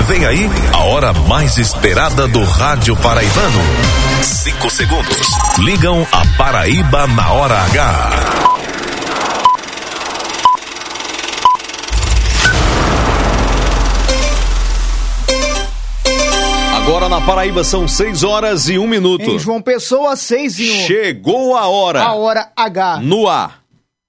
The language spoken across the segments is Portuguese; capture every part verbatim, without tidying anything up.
Vem aí a hora mais esperada do rádio paraibano. Cinco segundos. Ligam a Paraíba na hora H. Agora na Paraíba são seis horas e um minuto. Em João Pessoa, seis e um. Chegou a hora. A hora H. No ar.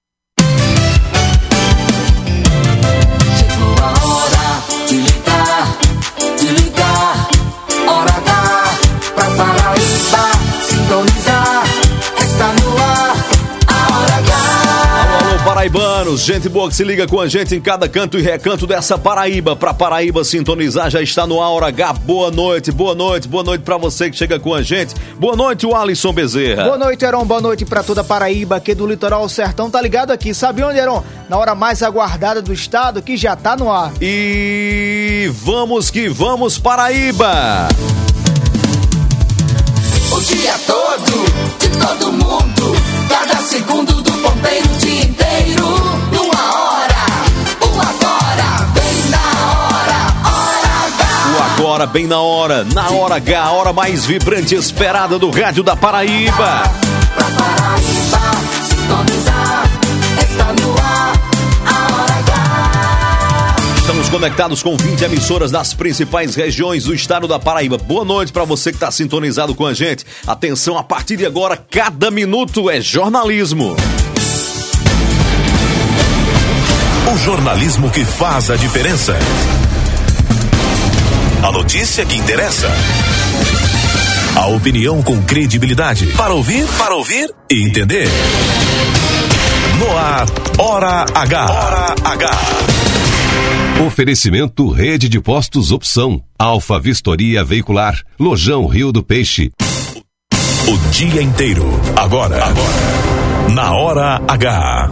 Chegou a hora de ligar, de ligar. Hora H pra Paraíba sintonizar. Está no ar a hora H. Alô, alô, paraibanos. Gente boa que se liga com a gente em cada canto e recanto dessa Paraíba. Pra Paraíba sintonizar, já está no ar a hora H. Boa noite, boa noite, boa noite pra você que chega com a gente. Boa noite, o Alisson Bezerra. Boa noite, Heron. Boa noite pra toda a Paraíba, aqui do litoral ao sertão. Tá ligado aqui, sabe onde, Heron? Na hora mais aguardada do estado, que já tá no ar. E vamos que vamos, Paraíba! O dia todo, de todo mundo, cada segundo do ponteiro, o dia inteiro, numa hora, o agora, bem na hora, hora H. O agora, bem na hora, na hora H, a hora mais vibrante e esperada do rádio da Paraíba. Pra Paraíba sintonizar, está no ar, a hora H. Estamos conectados com vinte emissoras das principais regiões do estado da Paraíba. Boa noite para você que está sintonizado com a gente. Atenção, a partir de agora, cada minuto é jornalismo. O jornalismo que faz a diferença. A notícia que interessa. A opinião com credibilidade. Para ouvir, para ouvir e entender. No ar, Hora H. Hora H. Oferecimento Rede de Postos Opção, Alfa Vistoria Veicular, Lojão Rio do Peixe. O dia inteiro, agora, agora, na Hora H.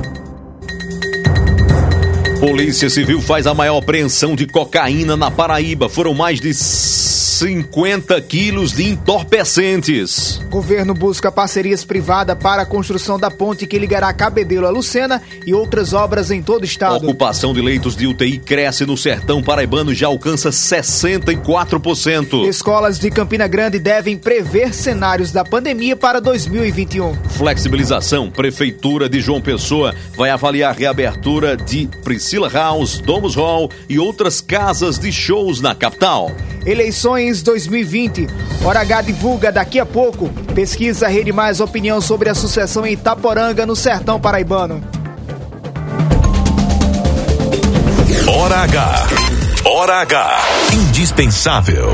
Polícia Civil faz a maior apreensão de cocaína na Paraíba. Foram mais de cinquenta quilos de entorpecentes. Governo busca parcerias privadas para a construção da ponte que ligará Cabedelo a Lucena e outras obras em todo o estado. A ocupação de leitos de U T I cresce no sertão paraibano e já alcança sessenta e quatro por cento. Escolas de Campina Grande devem prever cenários da pandemia para dois mil e vinte e um. Flexibilização. Prefeitura de João Pessoa vai avaliar a reabertura de Priscila House, Domus Hall e outras casas de shows na capital. Eleições dois mil e vinte. Hora H divulga daqui a pouco. Pesquisa Rede Mais opinião sobre a sucessão em Itaporanga, no sertão paraibano. Hora H. Hora H. Indispensável.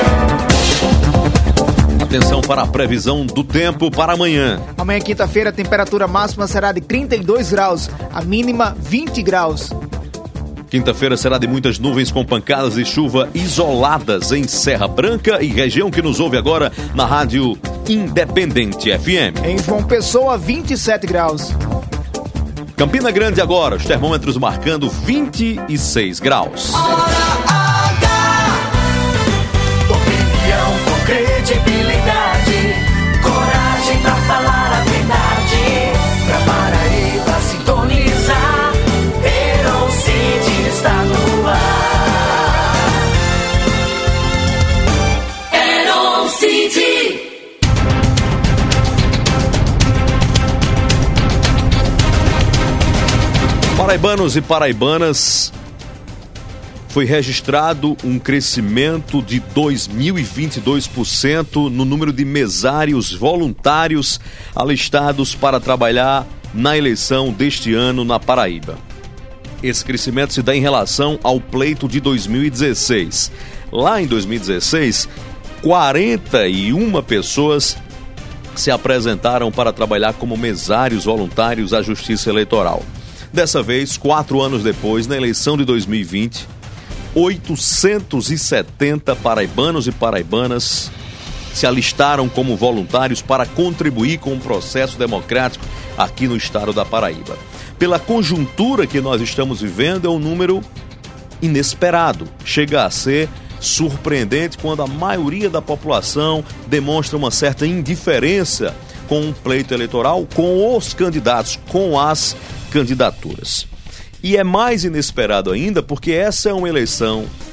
Atenção para a previsão do tempo para amanhã. Amanhã, quinta-feira, a temperatura máxima será de trinta e dois graus, a mínima vinte graus. Quinta-feira será de muitas nuvens com pancadas de chuva isoladas em Serra Branca e região que nos ouve agora na Rádio Independente F M. Em João Pessoa, vinte e sete graus. Campina Grande agora, os termômetros marcando vinte e seis graus. Hora H. Opinião com credibilidade, coragem pra falar a verdade. Pra Paraíba sintonizar, Heron Cid está no ar. Heron Cid. Paraibanos e paraibanas, foi registrado um crescimento de dois mil e vinte e dois por cento no número de mesários voluntários alistados para trabalhar na eleição deste ano na Paraíba. Esse crescimento se dá em relação ao pleito de dois mil e dezesseis. Lá em dois mil e dezesseis, quarenta e uma pessoas se apresentaram para trabalhar como mesários voluntários à Justiça Eleitoral. Dessa vez, quatro anos depois, na eleição de dois mil e vinte, oitocentos e setenta paraibanos e paraibanas se alistaram como voluntários para contribuir com o processo democrático aqui no estado da Paraíba. Pela conjuntura que nós estamos vivendo, é um número inesperado. Chega a ser surpreendente quando a maioria da população demonstra uma certa indiferença com o pleito eleitoral, com os candidatos, com as candidaturas. E é mais inesperado ainda porque essa é uma eleição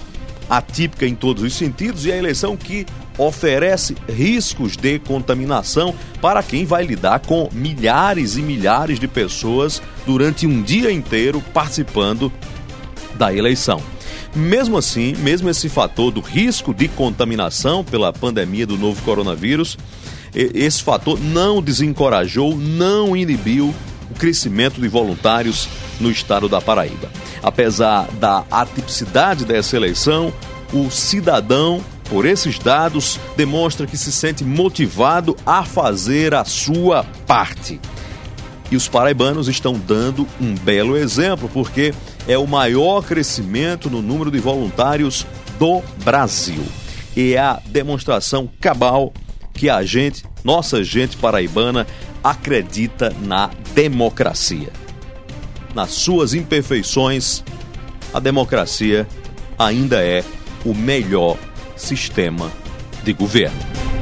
atípica em todos os sentidos e a eleição que oferece riscos de contaminação para quem vai lidar com milhares e milhares de pessoas durante um dia inteiro participando da eleição. Mesmo assim, mesmo esse fator do risco de contaminação pela pandemia do novo coronavírus, esse fator não desencorajou, não inibiu o crescimento de voluntários no estado da Paraíba. Apesar da atipicidade dessa eleição, o cidadão, por esses dados, demonstra que se sente motivado a fazer a sua parte. E os paraibanos estão dando um belo exemplo, porque é o maior crescimento no número de voluntários do Brasil. E é a demonstração cabal que a gente, nossa gente paraibana, acredita na democracia. Nas suas imperfeições, a democracia ainda é o melhor sistema de governo.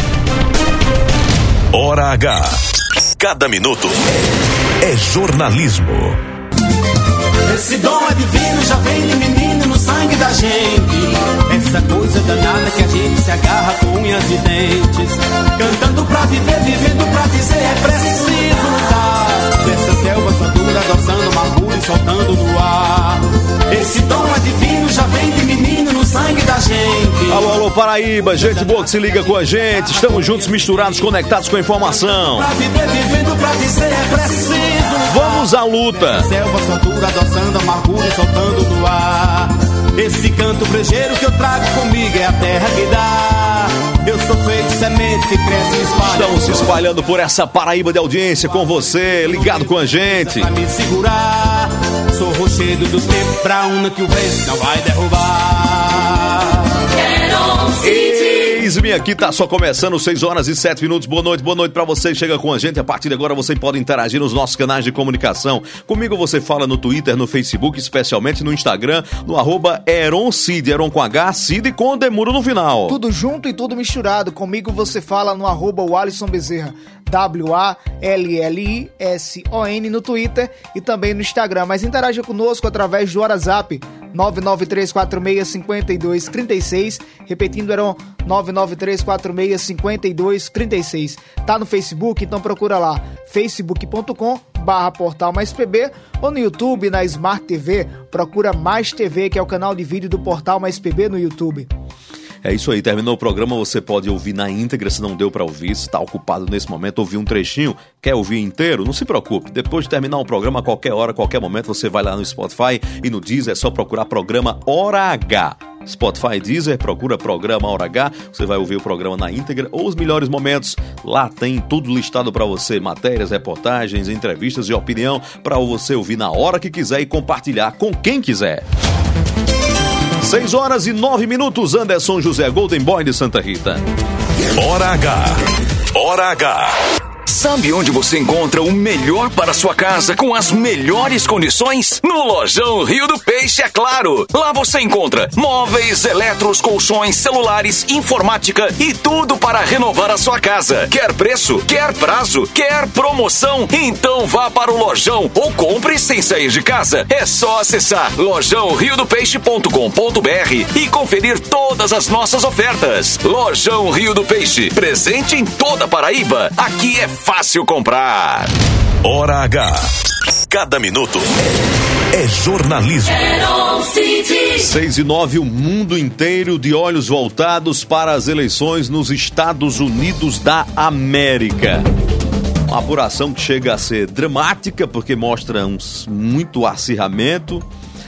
Hora H. Cada minuto é jornalismo. Esse dom é divino, já vem de menino no sangue da gente. Essa coisa danada que a gente se agarra com unhas e dentes. Cantando pra viver, vivendo pra dizer, é preciso lutar. Dessa selva só dura, adoçando amargura e soltando no ar. Esse dom é divino, já vem de menino no sangue da gente. Alô, alô, Paraíba, gente boa que se liga com a gente. Estamos juntos, misturados, conectados com a informação. Pra viver, vivendo pra dizer, é preciso lutar. Vamos à luta. Dessa selva só dura, adoçando amargura e soltando no ar. Esse canto brejeiro que eu trago comigo é a terra que dá. Eu sou feito semente que cresce e espalha. Estamos se espalhando por essa Paraíba de audiência com você, ligado com a gente. Pra me segurar, sou rochedo do tempo pra uma que o vento não vai derrubar. Eis-me aqui, tá só começando, seis horas e sete minutos. Boa noite, boa noite pra você. Chega com a gente. A partir de agora você pode interagir nos nossos canais de comunicação. Comigo você fala no Twitter, no Facebook, especialmente no Instagram, no arroba Eroncid, Eron com H, Cid com Demuro no final. Tudo junto e tudo misturado. Comigo você fala no arroba Walisson Bezerra, W A L L I S O N no Twitter e também no Instagram. Mas interaja conosco através do WhatsApp nove nove três quatro seis cinco dois três seis, repetindo, eram nove nove três quatro seis cinco dois três seis. Tá no Facebook? Então procura lá, facebook ponto com barra portal mais pb, ou no YouTube, na Smart T V, procura Mais T V, que é o canal de vídeo do Portal Mais P B no YouTube. É isso aí, terminou o programa, você pode ouvir na íntegra, se não deu pra ouvir, se tá ocupado nesse momento, ouvir um trechinho, quer ouvir inteiro? Não se preocupe, depois de terminar o programa, a qualquer hora, a qualquer momento, você vai lá no Spotify e no Deezer, é só procurar programa Hora H. Spotify e Deezer, procura programa Hora H, você vai ouvir o programa na íntegra ou os melhores momentos, lá tem tudo listado pra você, matérias, reportagens, entrevistas e opinião, pra você ouvir na hora que quiser e compartilhar com quem quiser. seis horas e nove minutos, Anderson José, Golden Boy de Santa Rita. Hora H. Hora H. Sabe onde você encontra o melhor para sua casa com as melhores condições? No Lojão Rio do Peixe, é claro! Lá você encontra móveis, eletros, colchões, celulares, informática e tudo para renovar a sua casa. Quer preço? Quer prazo? Quer promoção? Então vá para o Lojão ou compre sem sair de casa. É só acessar lojão rio do peixe ponto com ponto b r e conferir todas as nossas ofertas. Lojão Rio do Peixe, presente em toda a Paraíba. Aqui é fácil comprar. Hora H. Cada minuto é jornalismo. seis e nove, o mundo inteiro de olhos voltados para as eleições nos Estados Unidos da América. Uma apuração que chega a ser dramática, porque mostra um, muito acirramento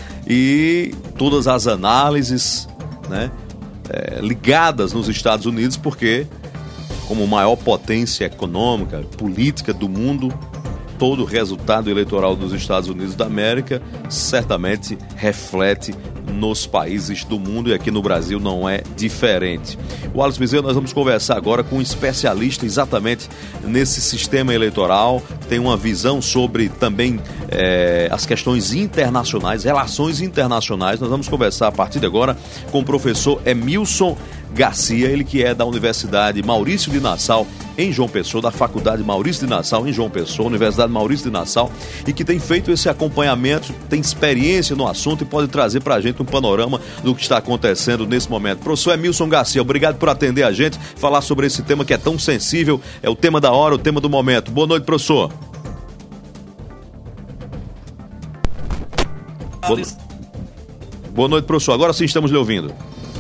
e todas as análises, né, é, ligadas nos Estados Unidos, porque como maior potência econômica, política do mundo, todo o resultado eleitoral dos Estados Unidos da América certamente reflete nos países do mundo, e aqui no Brasil não é diferente. O Alisson Bezerra, nós vamos conversar agora com um especialista exatamente nesse sistema eleitoral, tem uma visão sobre também é, as questões internacionais, relações internacionais. Nós vamos conversar a partir de agora com o professor Emilson Garcia, ele que é da Universidade Maurício de Nassau, em João Pessoa, da Faculdade Maurício de Nassau, em João Pessoa, Universidade Maurício de Nassau, e que tem feito esse acompanhamento, tem experiência no assunto e pode trazer pra gente um panorama do que está acontecendo nesse momento. Professor Emilson Garcia, obrigado por atender a gente, falar sobre esse tema que é tão sensível, é o tema da hora, o tema do momento. Boa noite, professor. Boa, Boa noite, professor. Agora sim estamos lhe ouvindo.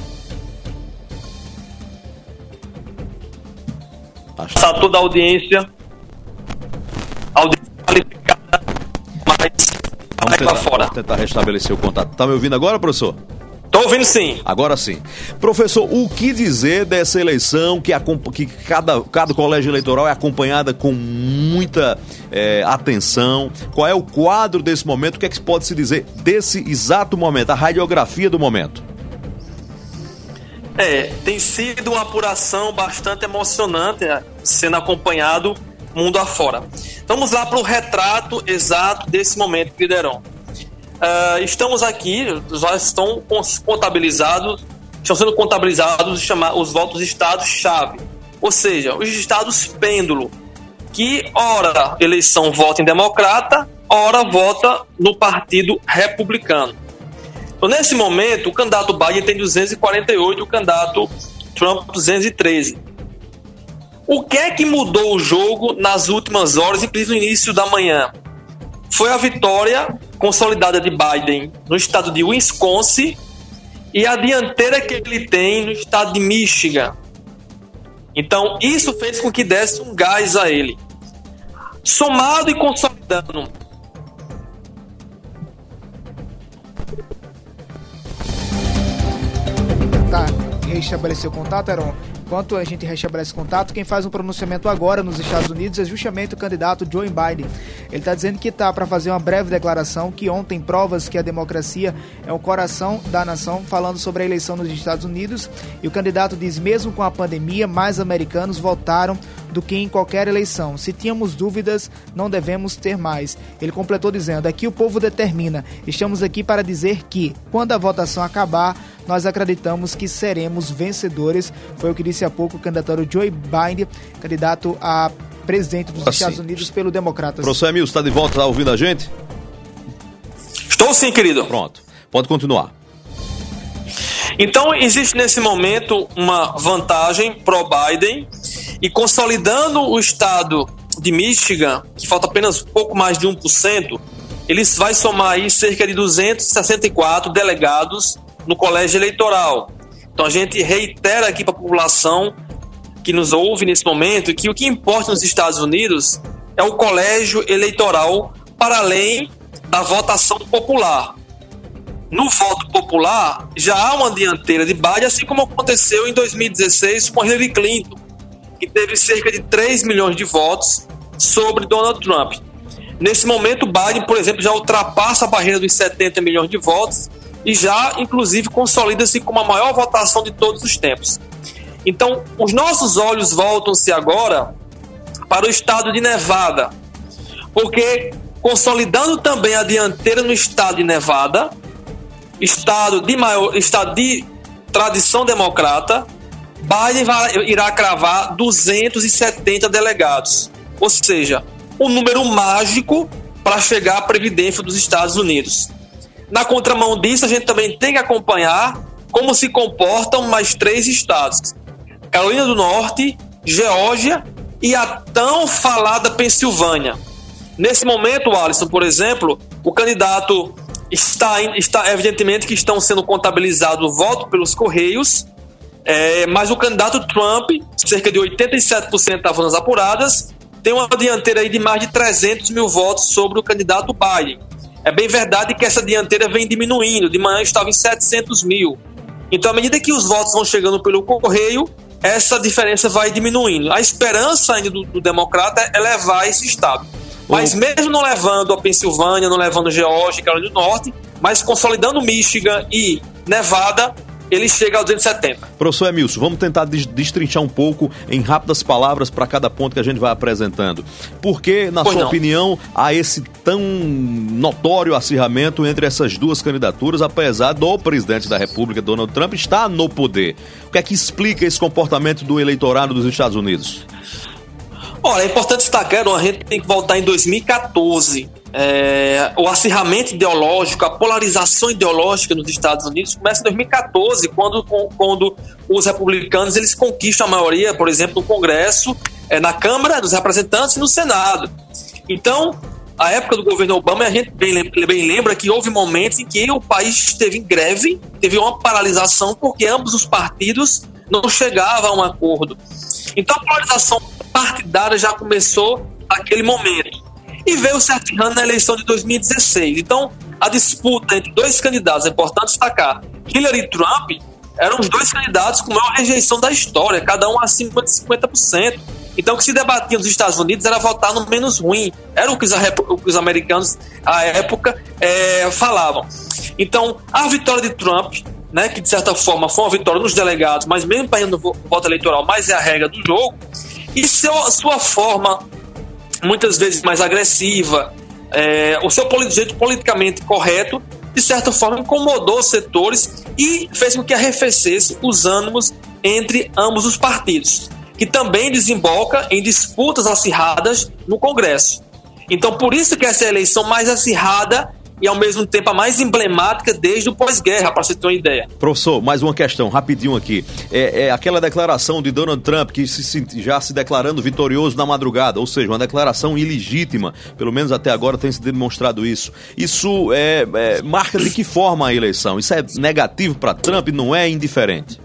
Está toda a audiência, audiência qualificada, mas vamos tentar, fora. Vamos tentar restabelecer o contato. Está me ouvindo agora, professor? Estou ouvindo sim. Agora sim. Professor, o que dizer dessa eleição que, a, que cada, cada colégio eleitoral é acompanhada com muita é, atenção? Qual é o quadro desse momento? O que é que pode se dizer desse exato momento, a radiografia do momento? É, tem sido uma apuração bastante emocionante, né, sendo acompanhado mundo afora. Vamos lá para o retrato exato desse momento, Guilherme. Uh, estamos aqui, já estão contabilizados, estão sendo contabilizados os, chama, os votos estados-chave, ou seja, os estados pêndulo, que ora eleição vota em democrata, ora vota no partido republicano. Então, nesse momento, o candidato Biden tem duzentos e quarenta e oito, o candidato Trump duzentos e treze. O que é que mudou o jogo nas últimas horas, inclusive no início da manhã? Foi a vitória consolidada de Biden no estado de Wisconsin e a dianteira que ele tem no estado de Michigan. Então, isso fez com que desse um gás a ele. Somado e consolidando Tá, restabeleceu o contato, Heron. Enquanto a gente restabelece contato, quem faz um pronunciamento agora nos Estados Unidos é justamente o candidato Joe Biden. Ele está dizendo que está para fazer uma breve declaração, que ontem provas que a democracia é o coração da nação, falando sobre a eleição nos Estados Unidos. E o candidato diz, mesmo com a pandemia, mais americanos votaram do que em qualquer eleição. Se tínhamos dúvidas, não devemos ter mais. Ele completou dizendo, aqui o povo determina. Estamos aqui para dizer que, quando a votação acabar, nós acreditamos que seremos vencedores. Foi o que disse há pouco o candidato Joe Biden, candidato a presidente dos assim, Estados Unidos pelo Democratas. Professor Emilson, está de volta? Está ouvindo a gente? Estou sim, querido. Pronto, pode continuar. Então, existe nesse momento uma vantagem pró-Biden e consolidando o estado de Michigan, que falta apenas pouco mais de um por cento, ele vai somar aí cerca de duzentos e sessenta e quatro delegados no colégio eleitoral. Então a gente reitera aqui para a população que nos ouve nesse momento que o que importa nos Estados Unidos é o colégio eleitoral para além da votação popular. No voto popular já há uma dianteira de Biden, assim como aconteceu em dois mil e dezesseis com Hillary Clinton, que teve cerca de três milhões de votos sobre Donald Trump. Nesse momento, Biden, por exemplo, já ultrapassa a barreira dos setenta milhões de votos e já, inclusive, consolida-se como a maior votação de todos os tempos. Então, os nossos olhos voltam-se agora para o estado de Nevada, porque, consolidando também a dianteira no estado de Nevada, estado de, maior, estado de tradição democrata, Biden vai, irá cravar duzentos e setenta delegados, ou seja, um número mágico para chegar à Previdência dos Estados Unidos. Na contramão disso, a gente também tem que acompanhar como se comportam mais três estados: Carolina do Norte, Geórgia e a tão falada Pensilvânia. Nesse momento, Alisson, por exemplo, o candidato está, está evidentemente que estão sendo contabilizados votos pelos Correios, é, mas o candidato Trump, cerca de oitenta e sete por cento das urnas apuradas, tem uma dianteira aí de mais de trezentos mil votos sobre o candidato Biden. É bem verdade que essa dianteira vem diminuindo, de manhã estava em setecentos mil. Então, à medida que os votos vão chegando pelo correio, essa diferença vai diminuindo. A esperança ainda do, do democrata é levar esse estado. Mas mesmo não levando a Pensilvânia, não levando Geórgia e Carolina do Norte, mas consolidando Michigan e Nevada, ele chega a duzentos e setenta. Professor Emilson, vamos tentar destrinchar um pouco em rápidas palavras para cada ponto que a gente vai apresentando. Por que, na pois sua não. opinião, há esse tão notório acirramento entre essas duas candidaturas, apesar do presidente da República, Donald Trump, estar no poder? O que é que explica esse comportamento do eleitorado dos Estados Unidos? Olha, é importante destacar, a gente tem que voltar em dois mil e catorze. É, o acirramento ideológico, a polarização ideológica nos Estados Unidos começa em dois mil e catorze, quando, quando os republicanos eles conquistam a maioria, por exemplo, no Congresso, é, na Câmara dos Representantes e no Senado. Então, a época do governo Obama, a gente bem, bem lembra que houve momentos em que o país esteve em greve, teve uma paralisação, porque ambos os partidos não chegavam a um acordo. Então, a polarização partidária já começou naquele momento. E veio se acirrando na eleição de dois mil e dezesseis. Então, a disputa entre dois candidatos, é importante destacar, Hillary e Trump, eram os dois candidatos com maior rejeição da história, cada um acima de cinquenta por cento. Então, o que se debatia nos Estados Unidos era votar no menos ruim. Era o que os, o que os americanos, à época, é, falavam. Então, a vitória de Trump, né, que de certa forma foi uma vitória nos delegados, mas mesmo para ir no voto eleitoral, mas é a regra do jogo, e seu, sua forma muitas vezes mais agressiva, é, o seu jeito politicamente correto, de certa forma incomodou os setores e fez com que arrefecesse os ânimos entre ambos os partidos, que também desemboca em disputas acirradas no Congresso. Então, por isso que essa é a eleição mais acirrada e, ao mesmo tempo, a mais emblemática desde o pós-guerra, para você ter uma ideia. Professor, mais uma questão, rapidinho aqui. É, é aquela declaração de Donald Trump, que se, já se declarando vitorioso na madrugada, ou seja, uma declaração ilegítima, pelo menos até agora tem se demonstrado isso. Isso é, é, marca de que forma a eleição? Isso é negativo para Trump? Não é indiferente?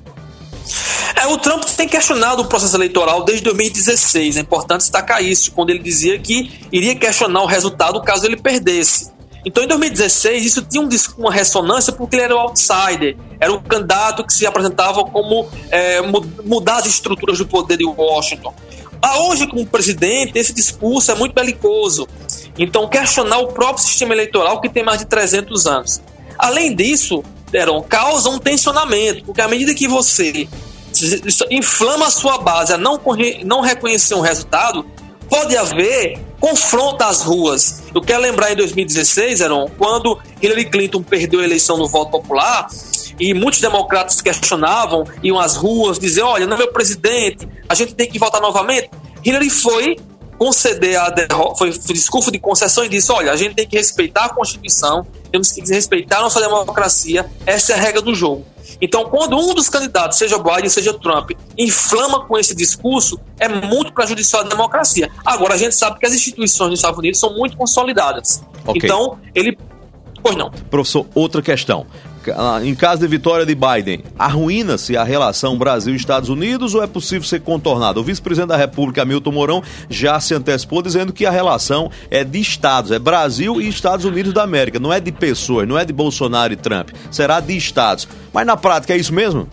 É, o Trump tem questionado o processo eleitoral desde dois mil e dezesseis, é importante destacar isso, quando ele dizia que iria questionar o resultado caso ele perdesse. Então, em dois mil e dezesseis, isso tinha um, uma ressonância porque ele era o outsider, era o candidato que se apresentava como é, mudar as estruturas do poder de Washington. Ah, hoje, como presidente, esse discurso é muito belicoso. Então, questionar o próprio sistema eleitoral que tem mais de trezentos anos. Além disso, Teron, causa um tensionamento, porque à medida que você inflama a sua base a não, não reconhecer um resultado, pode haver confronto às ruas. Eu quero lembrar em dois mil e dezesseis, Heron, quando Hillary Clinton perdeu a eleição no voto popular e muitos democratas questionavam, iam às ruas dizer, olha, não é meu presidente, a gente tem que votar novamente. Hillary foi conceder a derrota, foi discurso de concessão e disse, olha, a gente tem que respeitar a Constituição, temos que respeitar a nossa democracia, essa é a regra do jogo. Então, quando um dos candidatos, seja Biden, seja Trump, inflama com esse discurso, é muito prejudicial à democracia. Agora, a gente sabe que as instituições dos Estados Unidos são muito consolidadas. Okay. Então, ele... Pois não. Professor, outra questão. Em caso de vitória de Biden, arruína-se a relação Brasil-Estados Unidos ou é possível ser contornada? O vice-presidente da República, Hamilton Mourão, já se antecipou dizendo que a relação é de estados, é Brasil e Estados Unidos da América, não é de pessoas, não é de Bolsonaro e Trump, será de estados. Mas na prática é isso mesmo?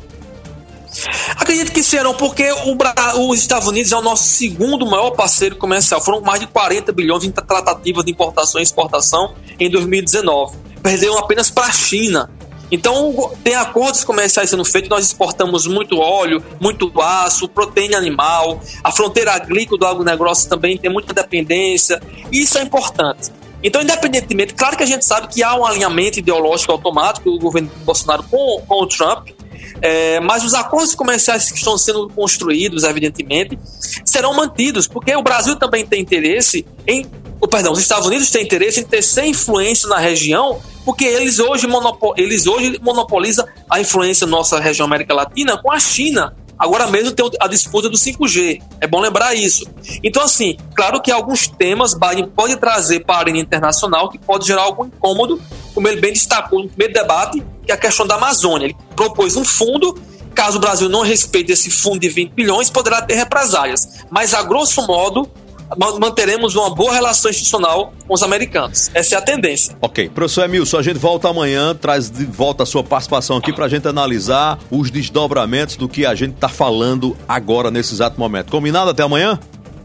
Acredito que serão, porque o Bra... os Estados Unidos é o nosso segundo maior parceiro comercial. Foram mais de quarenta bilhões em tratativas de importação e exportação em dois mil e dezenove. Perderam apenas para a China. Então, tem acordos comerciais sendo feitos, nós exportamos muito óleo, muito aço, proteína animal, a fronteira agrícola do agronegócio também tem muita dependência, e isso é importante. Então, independentemente, claro que a gente sabe que há um alinhamento ideológico automático do governo Bolsonaro com, com o Trump, é, mas os acordos comerciais que estão sendo construídos, evidentemente, serão mantidos, porque o Brasil também tem interesse em, oh, perdão, os Estados Unidos têm interesse em ter sem influência na região, porque eles hoje, monopol, eles hoje monopolizam a influência na nossa região América Latina com a China. Agora mesmo tem a disputa do cinco G, é bom lembrar isso. Então, assim, claro que alguns temas Biden pode trazer para a arena internacional que pode gerar algum incômodo, como ele bem destacou no primeiro debate, que é a questão da Amazônia. Ele propôs um fundo, caso o Brasil não respeite esse fundo de vinte bilhões, poderá ter represálias. Mas, a grosso modo, manteremos uma boa relação institucional com os americanos. Essa é a tendência. Ok. Professor Emilson, a gente volta amanhã, traz de volta a sua participação aqui para a gente analisar os desdobramentos do que a gente está falando agora, nesse exato momento. Combinado? Até amanhã?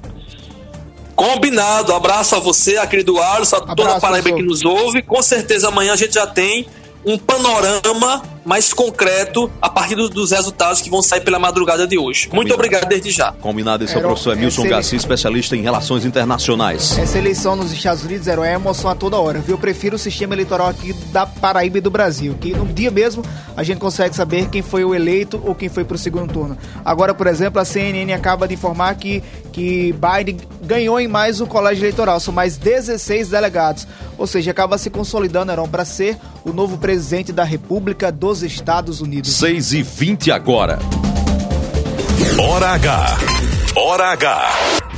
Combinado. Abraço a você, a querido Alisson, a toda a Paraíba que nos ouve. Com certeza amanhã a gente já tem um panorama mais concreto a partir do, dos resultados que vão sair pela madrugada de hoje. Combinado. Muito obrigado desde já. Combinado, esse é o professor Emilson ele... Garcia, especialista em relações internacionais. Essa eleição nos Estados Unidos era uma emoção a toda hora, viu? Eu prefiro o sistema eleitoral aqui da Paraíba e do Brasil, que no dia mesmo a gente consegue saber quem foi o eleito ou quem foi pro segundo turno. Agora, por exemplo, a C N N acaba de informar que, que Biden ganhou em mais um colégio eleitoral, são mais dezesseis delegados, ou seja, acaba se consolidando, Heron, para ser o novo presidente da República dos Estados Unidos. seis e vinte agora. Hora H. Hora H.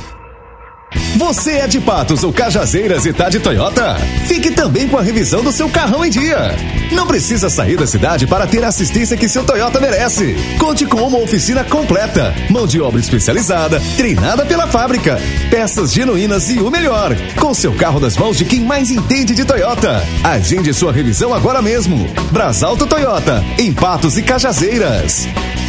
Você é de Patos ou Cajazeiras e tá de Toyota? Fique também com a revisão do seu carrão em dia. Não precisa sair da cidade para ter a assistência que seu Toyota merece. Conte com uma oficina completa, mão de obra especializada, treinada pela fábrica, peças genuínas e o melhor, com seu carro nas mãos de quem mais entende de Toyota. Agende sua revisão agora mesmo. Brasalto Toyota, em Patos e Cajazeiras.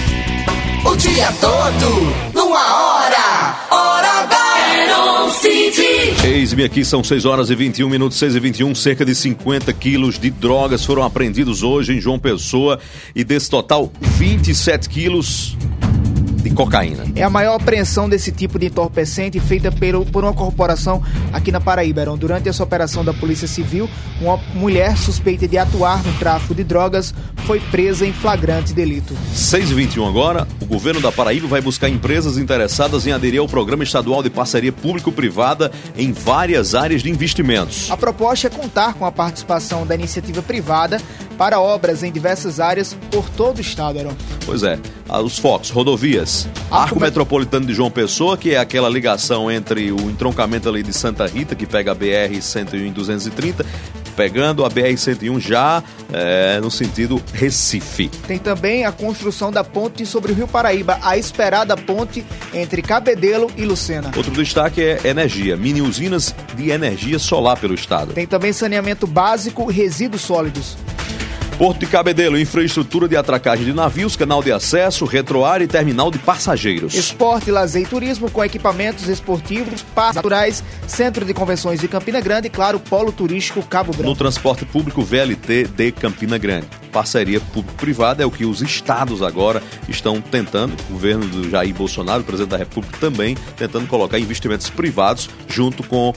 O dia todo, numa hora, Hora H. Eis-me aqui, são seis horas e vinte e um minutos, seis e vinte e um, cerca de cinquenta quilos de drogas foram apreendidos hoje em João Pessoa e desse total, vinte e sete quilos de cocaína. É a maior apreensão desse tipo de entorpecente feita pelo, por uma corporação aqui na Paraíba. Durante essa operação da Polícia Civil, uma mulher suspeita de atuar no tráfico de drogas foi presa em flagrante delito. seis e vinte e um agora, o governo da Paraíba vai buscar empresas interessadas em aderir ao Programa Estadual de Parceria Público-Privada em várias áreas de investimentos. A proposta é contar com a participação da iniciativa privada para obras em diversas áreas por todo o estado, Heron. Pois é, os focos, rodovias, Arco Metropolitano de João Pessoa, que é aquela ligação entre o entroncamento ali de Santa Rita, que pega a B R cento e um e duzentos e trinta, pegando a B R cento e um já é, no sentido Recife. Tem também a construção da ponte sobre o Rio Paraíba, a esperada ponte entre Cabedelo e Lucena. Outro destaque é energia, mini usinas de energia solar pelo estado. Tem também saneamento básico e resíduos sólidos. Porto de Cabedelo, infraestrutura de atracagem de navios, canal de acesso, retroárea e terminal de passageiros. Esporte, lazer e turismo com equipamentos esportivos, parques naturais, centro de convenções de Campina Grande e, claro, polo turístico Cabo Branco. No transporte público V L T de Campina Grande. Parceria público-privada é o que os estados agora estão tentando, o governo do Jair Bolsonaro, o presidente da República, também tentando colocar investimentos privados junto com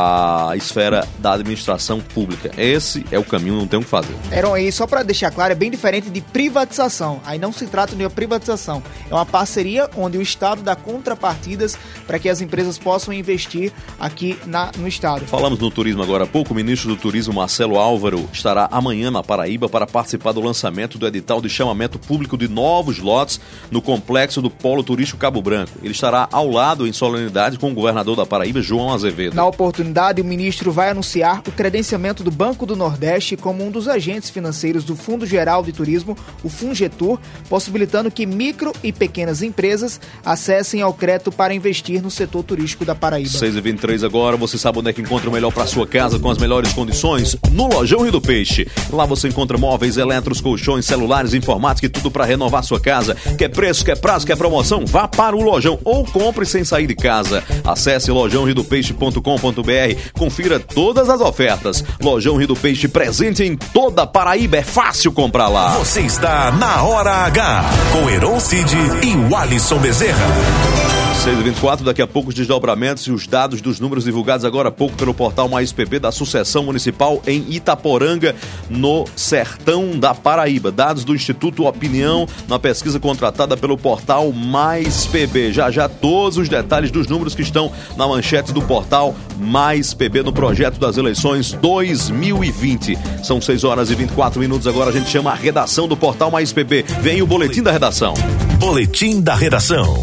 a esfera da administração pública. Esse é o caminho, não tem o que fazer. Eram aí, só para deixar claro, é bem diferente de privatização. Aí não se trata de uma privatização. É uma parceria onde o Estado dá contrapartidas para que as empresas possam investir aqui na, no Estado. Falamos no turismo agora há pouco. O ministro do Turismo, Marcelo Álvaro, estará amanhã na Paraíba para participar do lançamento do edital de chamamento público de novos lotes no complexo do Polo Turístico Cabo Branco. Ele estará ao lado, em solenidade, com o governador da Paraíba, João Azevedo. Na oportunidade, o ministro vai anunciar o credenciamento do Banco do Nordeste como um dos agentes financeiros do Fundo Geral de Turismo, o Fungetur, possibilitando que micro e pequenas empresas acessem ao crédito para investir no setor turístico da Paraíba. seis e vinte e três agora, você sabe onde é que encontra o melhor para sua casa com as melhores condições? No Lojão Rio do Peixe. Lá você encontra móveis, eletros, colchões, celulares, informática e tudo para renovar sua casa. Quer preço, quer prazo, quer promoção? Vá para o Lojão ou compre sem sair de casa. Acesse lojão rio do peixe ponto com ponto b r, confira todas as ofertas. Lojão Rio do Peixe, presente em toda a Paraíba, é fácil comprar lá. Você está na Hora H, com Heron Cid e o Alisson Bezerra. seis e vinte e quatro, daqui a pouco os desdobramentos e os dados dos números divulgados agora há pouco pelo portal Mais P B da Sucessão Municipal em Itaporanga, no sertão da Paraíba. Dados do Instituto Opinião na pesquisa contratada pelo portal Mais P B. Já já todos os detalhes dos números que estão na manchete do portal Mais P B no projeto das eleições dois mil e vinte. São seis horas e vinte e quatro minutos, agora a gente chama a redação do portal Mais P B. Vem o boletim da redação. Boletim da redação.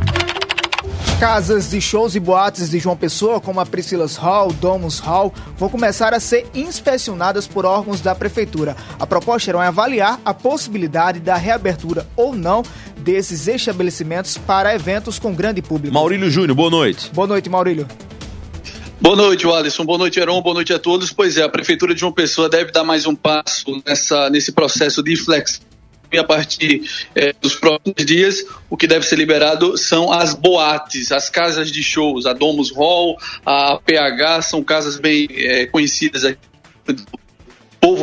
Casas de shows e boates de João Pessoa, como a Priscila's Hall, Domus Hall, vão começar a ser inspecionadas por órgãos da Prefeitura. A proposta era avaliar a possibilidade da reabertura ou não desses estabelecimentos para eventos com grande público. Maurílio Júnior, boa noite. Boa noite, Maurílio. Boa noite, Alisson. Boa noite, Heron. Boa noite a todos. Pois é, a Prefeitura de João Pessoa deve dar mais um passo nessa, nesse processo de flex. E a partir é, dos próximos dias, o que deve ser liberado são as boates, as casas de shows, a Domus Hall, a P H, são casas bem é, conhecidas aqui do povo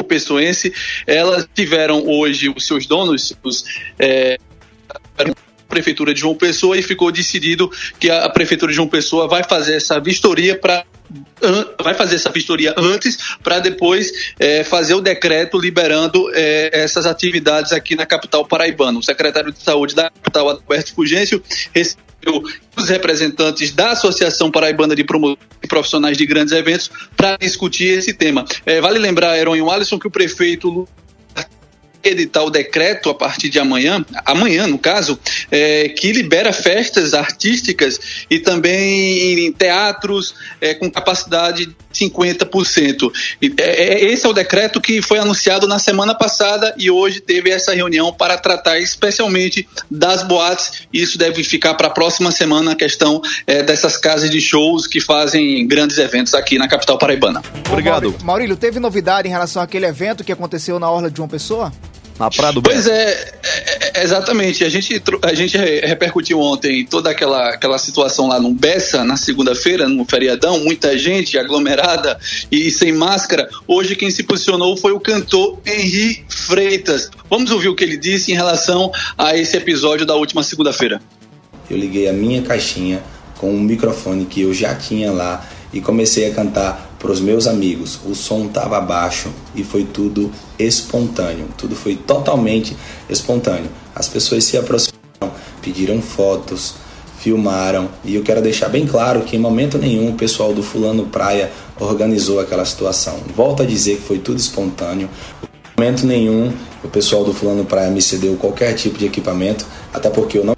pessoense, elas tiveram hoje os seus donos, os, é, a Prefeitura de João Pessoa, e ficou decidido que a Prefeitura de João Pessoa vai fazer essa vistoria para vai fazer essa vistoria antes para depois é, fazer o decreto liberando é, essas atividades aqui na capital paraibana. O secretário de Saúde da capital, Alberto Fulgêncio, recebeu os representantes da Associação Paraibana de Promotores e Profissionais de Grandes Eventos para discutir esse tema. É, vale lembrar, Heron e Alisson, que o prefeito editar o decreto a partir de amanhã, amanhã no caso, é, que libera festas artísticas e também em teatros é, com capacidade de cinquenta por cento. E, é, esse é o decreto que foi anunciado na semana passada e hoje teve essa reunião para tratar especialmente das boates, e isso deve ficar para a próxima semana, a questão é, dessas casas de shows que fazem grandes eventos aqui na capital paraibana. Obrigado. Maurílio, Maurílio, teve novidade em relação àquele evento que aconteceu na Orla de João Pessoa? Na Praia do Pois é, é, exatamente. A gente, a gente repercutiu ontem toda aquela, aquela situação lá no Bessa, na segunda-feira, no feriadão, muita gente aglomerada e sem máscara. Hoje quem se posicionou foi o cantor Henri Freitas. Vamos ouvir o que ele disse em relação a esse episódio da última segunda-feira. Eu liguei a minha caixinha com um microfone que eu já tinha lá e comecei a cantar para os meus amigos. O som estava baixo e foi tudo espontâneo, tudo foi totalmente espontâneo. As pessoas se aproximaram, pediram fotos, filmaram, e eu quero deixar bem claro que em momento nenhum o pessoal do Fulano Praia organizou aquela situação. Volto a dizer que foi tudo espontâneo. Em momento nenhum o pessoal do Fulano Praia me cedeu qualquer tipo de equipamento, até porque eu não...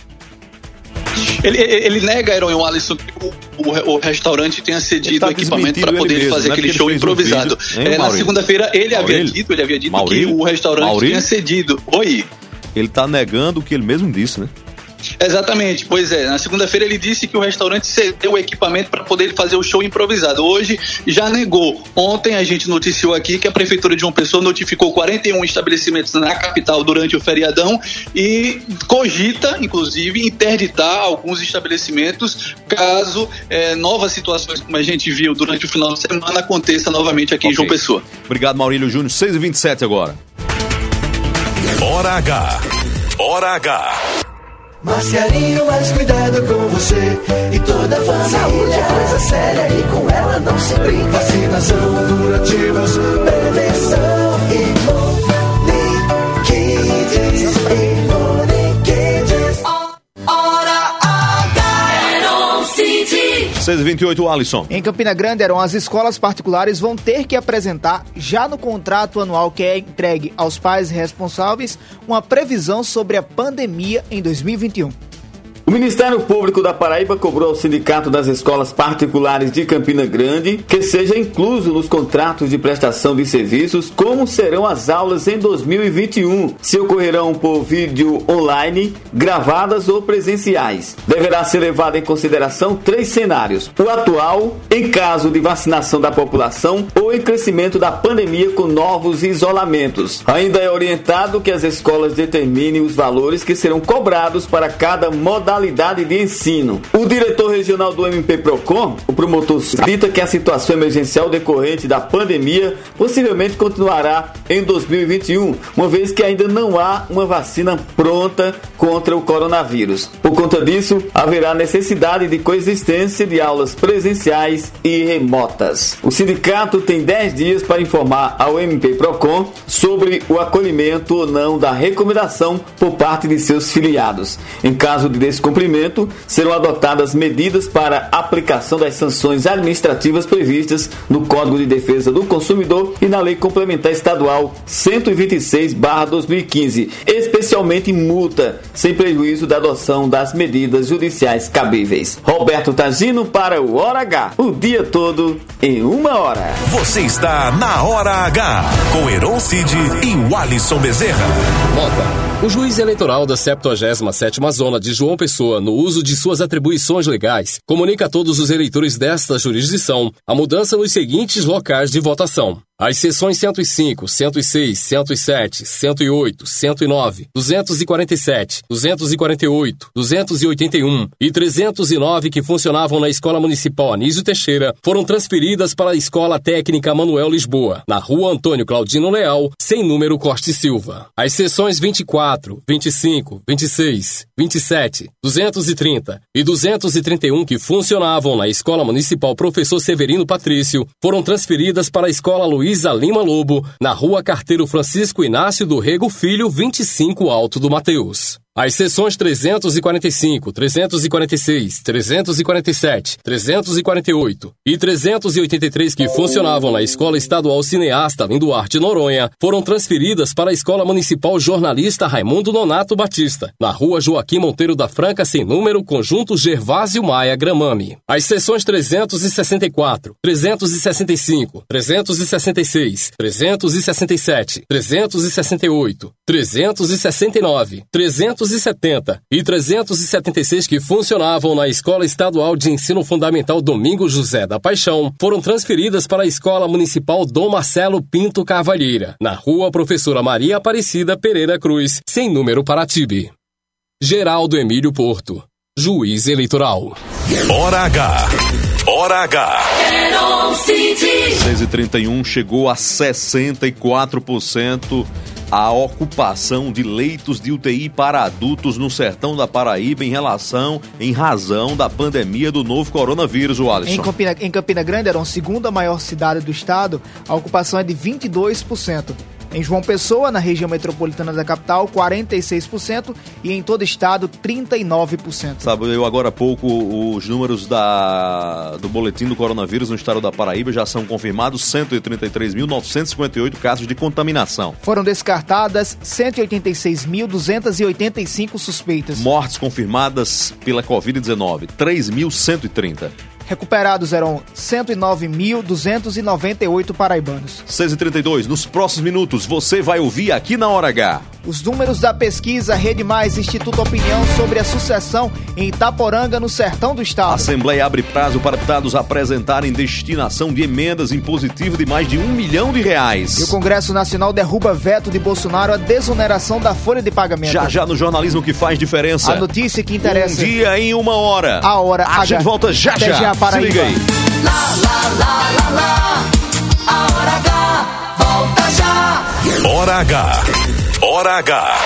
Ele, ele nega, Heron e Alisson, que o, o, o restaurante tenha cedido tá equipamento para poder mesmo, fazer aquele show improvisado. Um vídeo, hein, é, na segunda-feira ele Maurílio? havia dito, ele havia dito Maurílio? que o restaurante Maurílio? tinha cedido. Oi. Ele está negando o que ele mesmo disse, né? Exatamente, pois é. Na segunda-feira ele disse que o restaurante cedeu o equipamento para poder fazer o show improvisado. Hoje já negou. Ontem a gente noticiou aqui que a Prefeitura de João Pessoa notificou quarenta e um estabelecimentos na capital durante o feriadão e cogita, inclusive, interditar alguns estabelecimentos caso é, novas situações, como a gente viu durante o final de semana, aconteça novamente aqui okay. em João Pessoa. Obrigado, Maurílio Júnior. seis e vinte e sete agora. Hora H. Hora H. Marciarinho, mais cuidado com você e toda a família. Saúde é coisa séria e com ela não se brinca. Vacinação, curativos, prevenção, imuniquides, imuniquides. Hora H, Eroncide. seis e vinte e oito, Alisson. Em Campina Grande, Heron, as escolas particulares vão ter que apresentar, já no contrato anual que é entregue aos pais responsáveis, uma previsão sobre a pandemia em dois mil e vinte e um. O Ministério Público da Paraíba cobrou ao Sindicato das Escolas Particulares de Campina Grande que seja incluso nos contratos de prestação de serviços como serão as aulas em dois mil e vinte e um, se ocorrerão por vídeo online, gravadas ou presenciais. Deverá ser levado em consideração três cenários: o atual, em caso de vacinação da população ou em crescimento da pandemia com novos isolamentos. Ainda é orientado que as escolas determinem os valores que serão cobrados para cada modalidade de ensino. O diretor regional do M P Procon, o promotor, acredita que a situação emergencial decorrente da pandemia possivelmente continuará em dois mil e vinte e um, uma vez que ainda não há uma vacina pronta contra o coronavírus. Por conta disso, haverá necessidade de coexistência de aulas presenciais e remotas. O sindicato tem dez dias para informar ao M P Procon sobre o acolhimento ou não da recomendação por parte de seus filiados. Em caso de descumprimento, serão adotadas medidas para aplicação das sanções administrativas previstas no Código de Defesa do Consumidor e na Lei Complementar Estadual cento e vinte e seis barra dois mil e quinze, especialmente multa, sem prejuízo da adoção das medidas judiciais cabíveis. Roberto Tagino para o Hora H, o dia todo em uma hora. Você está na Hora H, com Heron Cid e o Alisson Bezerra. Nota. O juiz eleitoral da septuagésima sétima Zona de João Pessoa, no uso de suas atribuições legais, comunica a todos os eleitores desta jurisdição a mudança nos seguintes locais de votação: As seções cento e cinco, cento e seis, cento e sete, cento e oito, cento e nove, duzentos e quarenta e sete, duzentos e quarenta e oito, duzentos e oitenta e um e trezentos e nove que funcionavam na Escola Municipal Anísio Teixeira foram transferidas para a Escola Técnica Manuel Lisboa, na Rua Antônio Claudino Leal, sem número Costa e Silva. As seções vinte e quatro, vinte e cinco, vinte e seis, vinte e sete, duzentos e trinta e duzentos e trinta e um que funcionavam na Escola Municipal Professor Severino Patrício foram transferidas para a Escola Luísa Lima Lobo, na Rua Carteiro Francisco Inácio do Rego Filho, vinte e cinco, Alto do Mateus. As seções trezentos e quarenta e cinco, trezentos e quarenta e seis, trezentos e quarenta e sete, trezentos e quarenta e oito e trezentos e oitenta e três que funcionavam na Escola Estadual Cineasta Linduarte Noronha foram transferidas para a Escola Municipal Jornalista Raimundo Nonato Batista, na Rua Joaquim Monteiro da Franca, sem número, Conjunto Gervásio Maia Gramame. As seções trezentos e sessenta e quatro, trezentos e sessenta e cinco, trezentos e sessenta e seis, trezentos e sessenta e sete, trezentos e sessenta e oito, trezentos e sessenta e nove, trezentos e setenta e trezentos e setenta e seis que funcionavam na Escola Estadual de Ensino Fundamental Domingos José da Paixão foram transferidas para a Escola Municipal Dom Marcelo Pinto Carvalheira, na Rua Professora Maria Aparecida Pereira Cruz, sem número Paratibe. Geraldo Emílio Porto, juiz eleitoral. Hora H. Hora H. seis e trinta e um chegou a sessenta e quatro por cento a ocupação de leitos de U T I para adultos no sertão da Paraíba em relação, em razão da pandemia do novo coronavírus, o Alisson. Em Campina, em Campina Grande, era a segunda maior cidade do estado, a ocupação é de vinte e dois por cento. Em João Pessoa, na região metropolitana da capital, quarenta e seis por cento e em todo o estado, trinta e nove por cento. Sabe, eu agora há pouco, os números da, do boletim do coronavírus no estado da Paraíba já são confirmados cento e trinta e três mil novecentos e cinquenta e oito casos de contaminação. Foram descartadas cento e oitenta e seis mil duzentos e oitenta e cinco suspeitas. Mortes confirmadas pela covid dezenove, três mil cento e trinta. Recuperados eram cento e nove mil duzentos e noventa e oito paraibanos. seis e trinta e dois, nos próximos minutos você vai ouvir aqui na Hora H. Os números da pesquisa Rede Mais Instituto Opinião sobre a sucessão em Itaporanga, no sertão do estado. A Assembleia abre prazo para deputados apresentarem destinação de emendas impositivas de mais de um milhão de reais. E o Congresso Nacional derruba veto de Bolsonaro à desoneração da folha de pagamento. Já já no jornalismo que faz diferença. A notícia que interessa. Um dia em uma hora. A Hora A H. gente volta já Até já. já, Paraíba. Se liga aí. Lá, lá, lá, lá, lá. A Hora H volta já. Hora H. Hora H.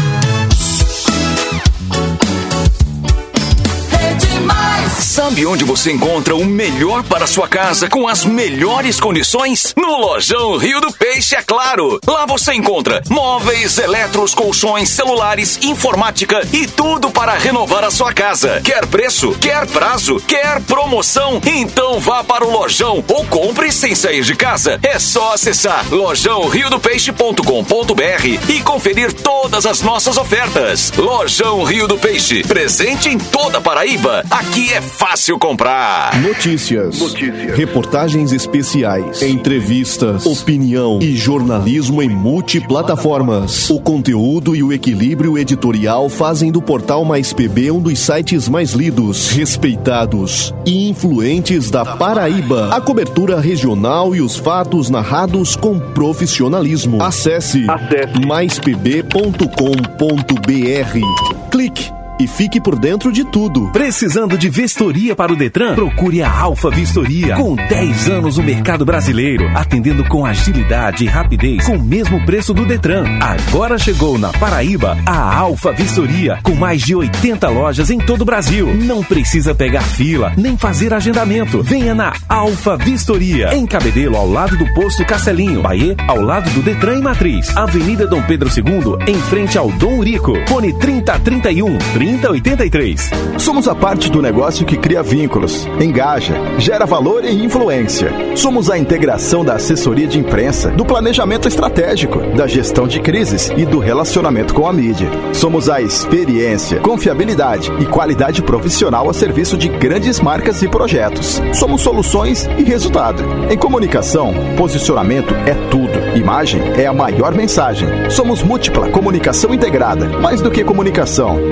Rede Mais. Sabe onde você encontra o melhor para sua casa com as melhores condições? No Lojão Rio do Peixe, é claro. Lá você encontra móveis, eletros, colchões, celulares, informática e tudo para renovar a sua casa. Quer preço? Quer prazo? Quer promoção? Então vá para o Lojão ou compre sem sair de casa. É só acessar lojão rio do peixe ponto com ponto b r e conferir todas as nossas ofertas. Lojão Rio do Peixe, presente em toda Paraíba. Aqui é fácil comprar. Notícias, Notícias. Reportagens especiais, entrevistas, opinião e jornalismo em multiplataformas. O conteúdo e o equilíbrio editorial fazem do Portal Mais P B um dos sites mais lidos, respeitados e influentes da Paraíba. A cobertura regional e os fatos narrados com profissionalismo. Acesse, Acesse. mais p b ponto com ponto b r. Clique e fique por dentro de tudo. Precisando de vistoria para o Detran? Procure a Alfa Vistoria. Com dez anos no mercado brasileiro, atendendo com agilidade e rapidez, com o mesmo preço do Detran. Agora chegou na Paraíba a Alfa Vistoria, com mais de oitenta lojas em todo o Brasil. Não precisa pegar fila, nem fazer agendamento. Venha na Alfa Vistoria, em Cabedelo, ao lado do posto Castelinho. Bahia, ao lado do Detran e Matriz. Avenida Dom Pedro segundo, em frente ao Dom Urico. Fone trinta trinta e um, trinta oitenta e três. Somos a parte do negócio que cria vínculos, engaja, gera valor e influência. Somos a integração da assessoria de imprensa, do planejamento estratégico, da gestão de crises e do relacionamento com a mídia. Somos a experiência, confiabilidade e qualidade profissional a serviço de grandes marcas e projetos. Somos soluções e resultado. Em comunicação, posicionamento é tudo. Imagem é a maior mensagem. Somos múltipla comunicação integrada. Mais do que comunicação, visite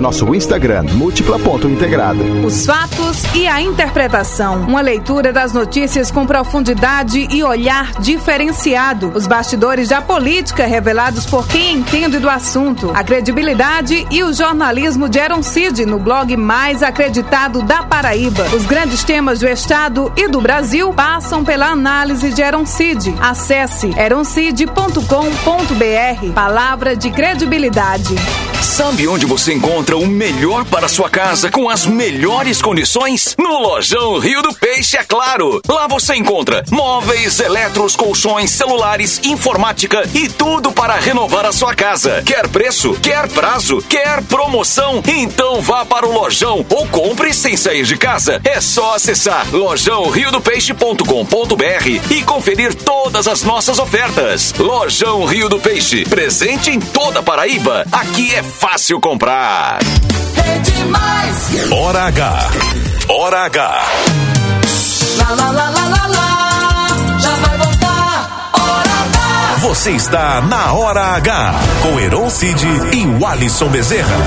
nosso Instagram, múltipla ponto integrada. Os fatos e a interpretação. Uma leitura das notícias com profundidade e olhar diferenciado. Os bastidores da política revelados por quem entende do assunto. A credibilidade e o jornalismo de Eron Cid no blog mais acreditado da Paraíba. Os grandes temas do Estado e do Brasil passam pela análise de Eron Cid. Acesse eroncid ponto com ponto br. Palavra de credibilidade. Sabe onde você encontra o melhor para sua casa com as melhores condições? No Lojão Rio do Peixe, é claro. Lá você encontra móveis, eletros, colchões, celulares, informática e tudo para renovar a sua casa. Quer preço? Quer prazo? Quer promoção? Então vá para o Lojão ou compre sem sair de casa. É só acessar lojão rio do peixe ponto com ponto br e conferir todas as nossas ofertas. Lojão Rio do Peixe, presente em toda a Paraíba. Aqui é fácil comprar. É demais. Hora H. Hora H. Lá, lá, lá, lá, lá, lá. Já vai voltar. Hora H. Você está na Hora H com Eron Cid e o Alisson Bezerra.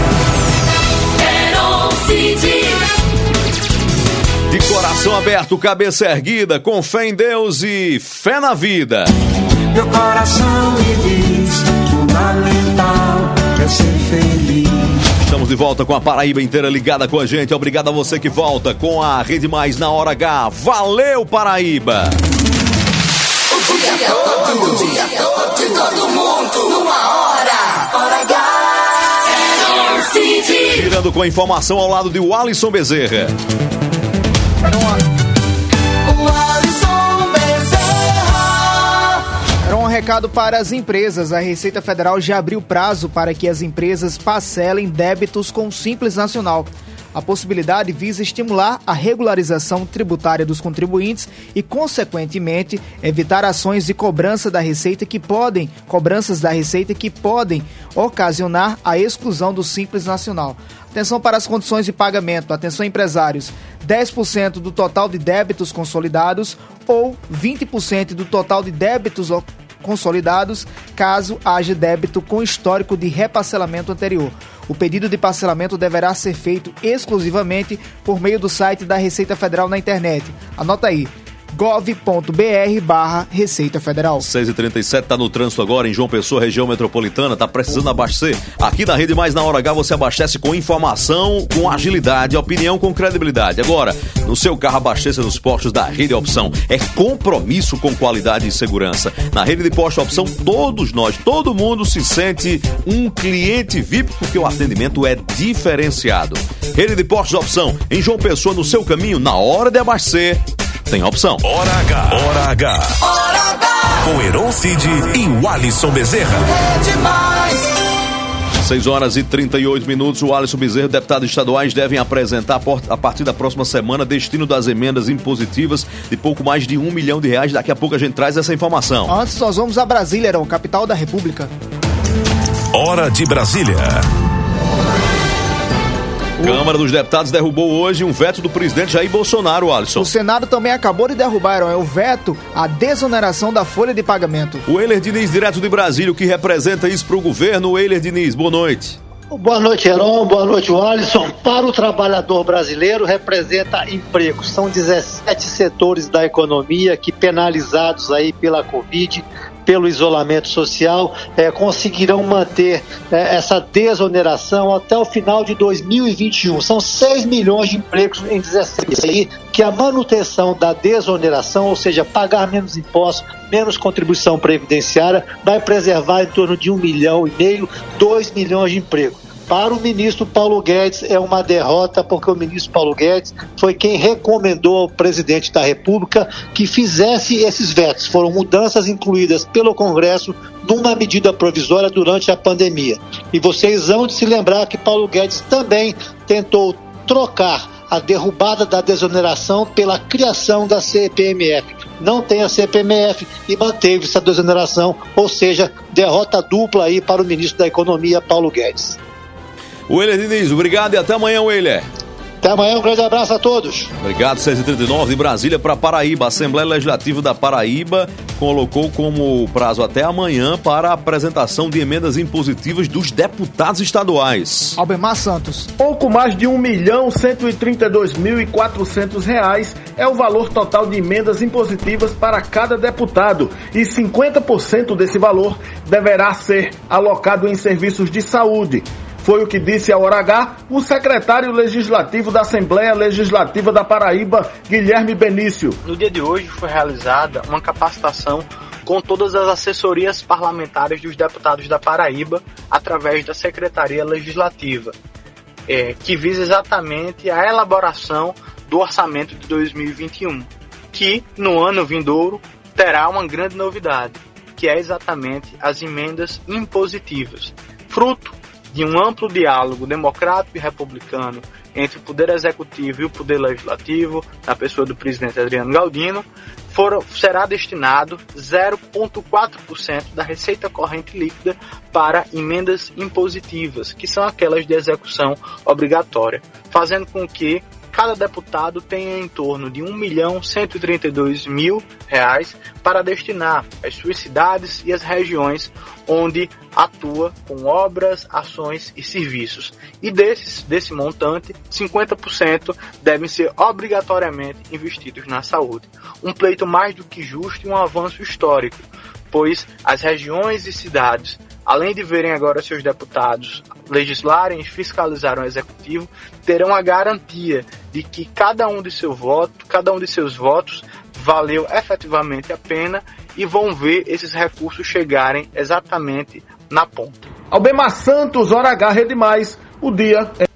Eron Cid. De coração aberto, cabeça erguida, com fé em Deus e fé na vida. Meu coração me diz, fundamental é ser feliz. Estamos de volta com a Paraíba inteira ligada com a gente. Obrigado a você que volta com a Rede Mais na Hora H. Valeu, Paraíba! O dia todo, o dia todo, de todo mundo, numa hora. Hora H. Eron Cid. Girando com a informação ao lado de Alisson Bezerra. Era um recado para as empresas. A Receita Federal já abriu prazo para que as empresas parcelem débitos com o Simples Nacional. A possibilidade visa estimular a regularização tributária dos contribuintes e, consequentemente, evitar ações de cobrança da Receita que podem, cobranças da Receita que podem ocasionar a exclusão do Simples Nacional. Atenção para as condições de pagamento. Atenção, empresários. dez por cento do total de débitos consolidados ou vinte por cento do total de débitos consolidados, caso haja débito com histórico de reparcelamento anterior. O pedido de parcelamento deverá ser feito exclusivamente por meio do site da Receita Federal na internet. Anota aí, gov ponto br barra Receita Federal. seis e trinta e sete, tá no trânsito agora em João Pessoa, região metropolitana, tá precisando abastecer. Aqui na Rede Mais na Hora H você abastece com informação, com agilidade, opinião com credibilidade. Agora, no seu carro abasteça nos postos da Rede Opção. É compromisso com qualidade e segurança. Na Rede de Posto Opção, todos nós, todo mundo se sente um cliente V I P porque o atendimento é diferenciado. Rede de Postos Opção, em João Pessoa, no seu caminho, na hora de abastecer, tem opção. Hora H. Hora H. Hora H. Com Eron Cid e o Alisson Bezerra. É demais. seis horas e trinta e oito minutos. O Alisson Bezerra, deputados estaduais devem apresentar a partir da próxima semana destino das emendas impositivas de pouco mais de um milhão de reais. Daqui a pouco a gente traz essa informação. Antes nós vamos a Brasília, Eron, capital da República. Hora de Brasília. Câmara dos Deputados derrubou hoje um veto do presidente Jair Bolsonaro, Alisson. O Senado também acabou de derrubar, Eron, é o veto à desoneração da folha de pagamento. O Eiler Diniz, direto de Brasília, o que representa isso para o governo? O Eiler Diniz, boa noite. Boa noite, Heron. Boa noite, Alisson. Para o trabalhador brasileiro, representa emprego. São dezessete setores da economia que, penalizados aí pela Covid, pelo isolamento social, eh, conseguirão manter eh, essa desoneração até o final de dois mil e vinte e um. São seis milhões de empregos em dezessete. Aí, que a manutenção da desoneração, ou seja, pagar menos impostos, menos contribuição previdenciária, vai preservar em torno de um milhão e meio, dois milhões de empregos. Para o ministro Paulo Guedes é uma derrota, porque o ministro Paulo Guedes foi quem recomendou ao presidente da República que fizesse esses vetos. Foram mudanças incluídas pelo Congresso numa medida provisória durante a pandemia. E vocês vão de se lembrar que Paulo Guedes também tentou trocar a derrubada da desoneração pela criação da C P M F. Não tem a C P M F e manteve essa desoneração, ou seja, derrota dupla aí para o ministro da Economia, Paulo Guedes. O Eiler Diniz, obrigado e até amanhã, Eiler. Até amanhã, um grande abraço a todos. Obrigado, seis e trinta e nove de Brasília para Paraíba. A Assembleia Legislativa da Paraíba colocou como prazo até amanhã para a apresentação de emendas impositivas dos deputados estaduais. Albemar Santos. Pouco mais de um milhão cento e trinta e dois mil e quatrocentos reais é o valor total de emendas impositivas para cada deputado e cinquenta por cento desse valor deverá ser alocado em serviços de saúde. Foi o que disse à Hora H o secretário legislativo da Assembleia Legislativa da Paraíba, Guilherme Benício. No dia de hoje foi realizada uma capacitação com todas as assessorias parlamentares dos deputados da Paraíba, através da Secretaria Legislativa, é, que visa exatamente a elaboração do orçamento de dois mil e vinte e um, que no ano vindouro terá uma grande novidade, que é exatamente as emendas impositivas, fruto de um amplo diálogo democrático e republicano entre o Poder Executivo e o Poder Legislativo, na pessoa do presidente Adriano Galdino, foram, será destinado zero vírgula quatro por cento da receita corrente líquida para emendas impositivas, que são aquelas de execução obrigatória, fazendo com que cada deputado tenha em torno de um milhão cento e trinta e dois mil reais para destinar às suas cidades e às regiões onde atua com obras, ações e serviços. E desses, desse montante, cinquenta por cento devem ser obrigatoriamente investidos na saúde. Um pleito mais do que justo e um avanço histórico, pois as regiões e cidades, além de verem agora seus deputados legislarem e fiscalizarem o executivo, terão a garantia de que cada um de seu voto, cada um de seus votos valeu efetivamente a pena e vão ver esses recursos chegarem exatamente na ponta. Albemar Santos, Hora H, Rede Mais, o dia é...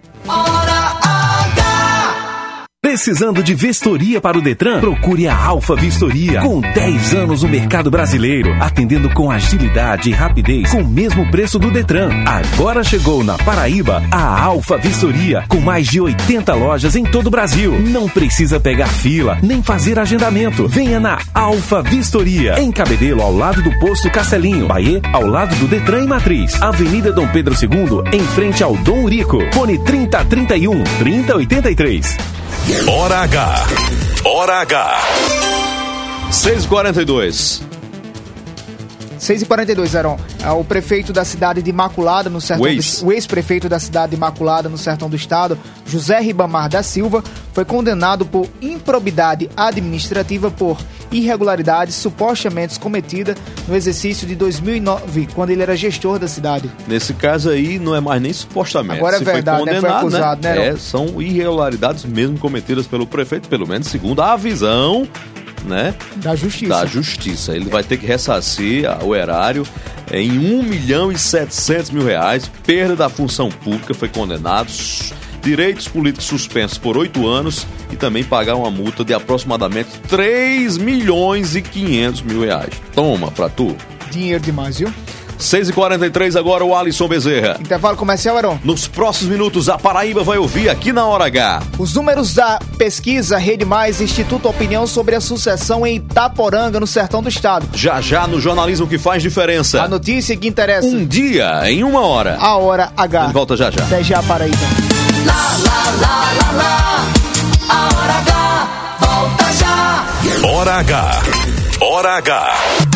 Precisando de vistoria para o Detran? Procure a Alfa Vistoria. Com dez anos no mercado brasileiro, atendendo com agilidade e rapidez, com o mesmo preço do Detran. Agora chegou na Paraíba a Alfa Vistoria, com mais de oitenta lojas em todo o Brasil. Não precisa pegar fila, nem fazer agendamento. Venha na Alfa Vistoria, em Cabedelo, ao lado do posto Castelinho. Bahia, ao lado do Detran e Matriz. Avenida Dom Pedro segundo, em frente ao Dom Urico. Fone trinta, trinta e um, trinta, oitenta e três. Hora H. Hora H. seis e quarenta e dois. seis e quarenta e dois, Heron. O prefeito da cidade de Imaculada, no sertão Ex. do, o ex-prefeito da cidade de Imaculada, no sertão do estado, José Ribamar da Silva, foi condenado por improbidade administrativa por irregularidades supostamente cometidas no exercício de dois mil e nove, quando ele era gestor da cidade. Nesse caso aí, não é mais nem supostamente. Agora é Se verdade, foi, né? condenado, Foi acusado, né? né? É, são irregularidades mesmo cometidas pelo prefeito, pelo menos segundo a visão, né? Da justiça. Da justiça. Ele vai ter que ressarcir o erário em um milhão e setecentos mil reais, perda da função pública, foi condenado, direitos políticos suspensos por oito anos e também pagar uma multa de aproximadamente três milhões e quinhentos mil reais. Toma pra tu. Dinheiro demais, viu? seis e quarenta e três agora, o Alisson Bezerra. Intervalo comercial, Heron. Nos próximos minutos, a Paraíba vai ouvir aqui na Hora H. Os números da pesquisa Rede Mais, Instituto Opinião sobre a sucessão em Itaporanga, no sertão do estado. Já já no jornalismo que faz diferença. A notícia que interessa. Um dia em uma hora. A Hora H. De volta já já. Até já, Paraíba. Lá, lá, lá, lá, lá. A Hora H. Volta já. Hora H. Hora H.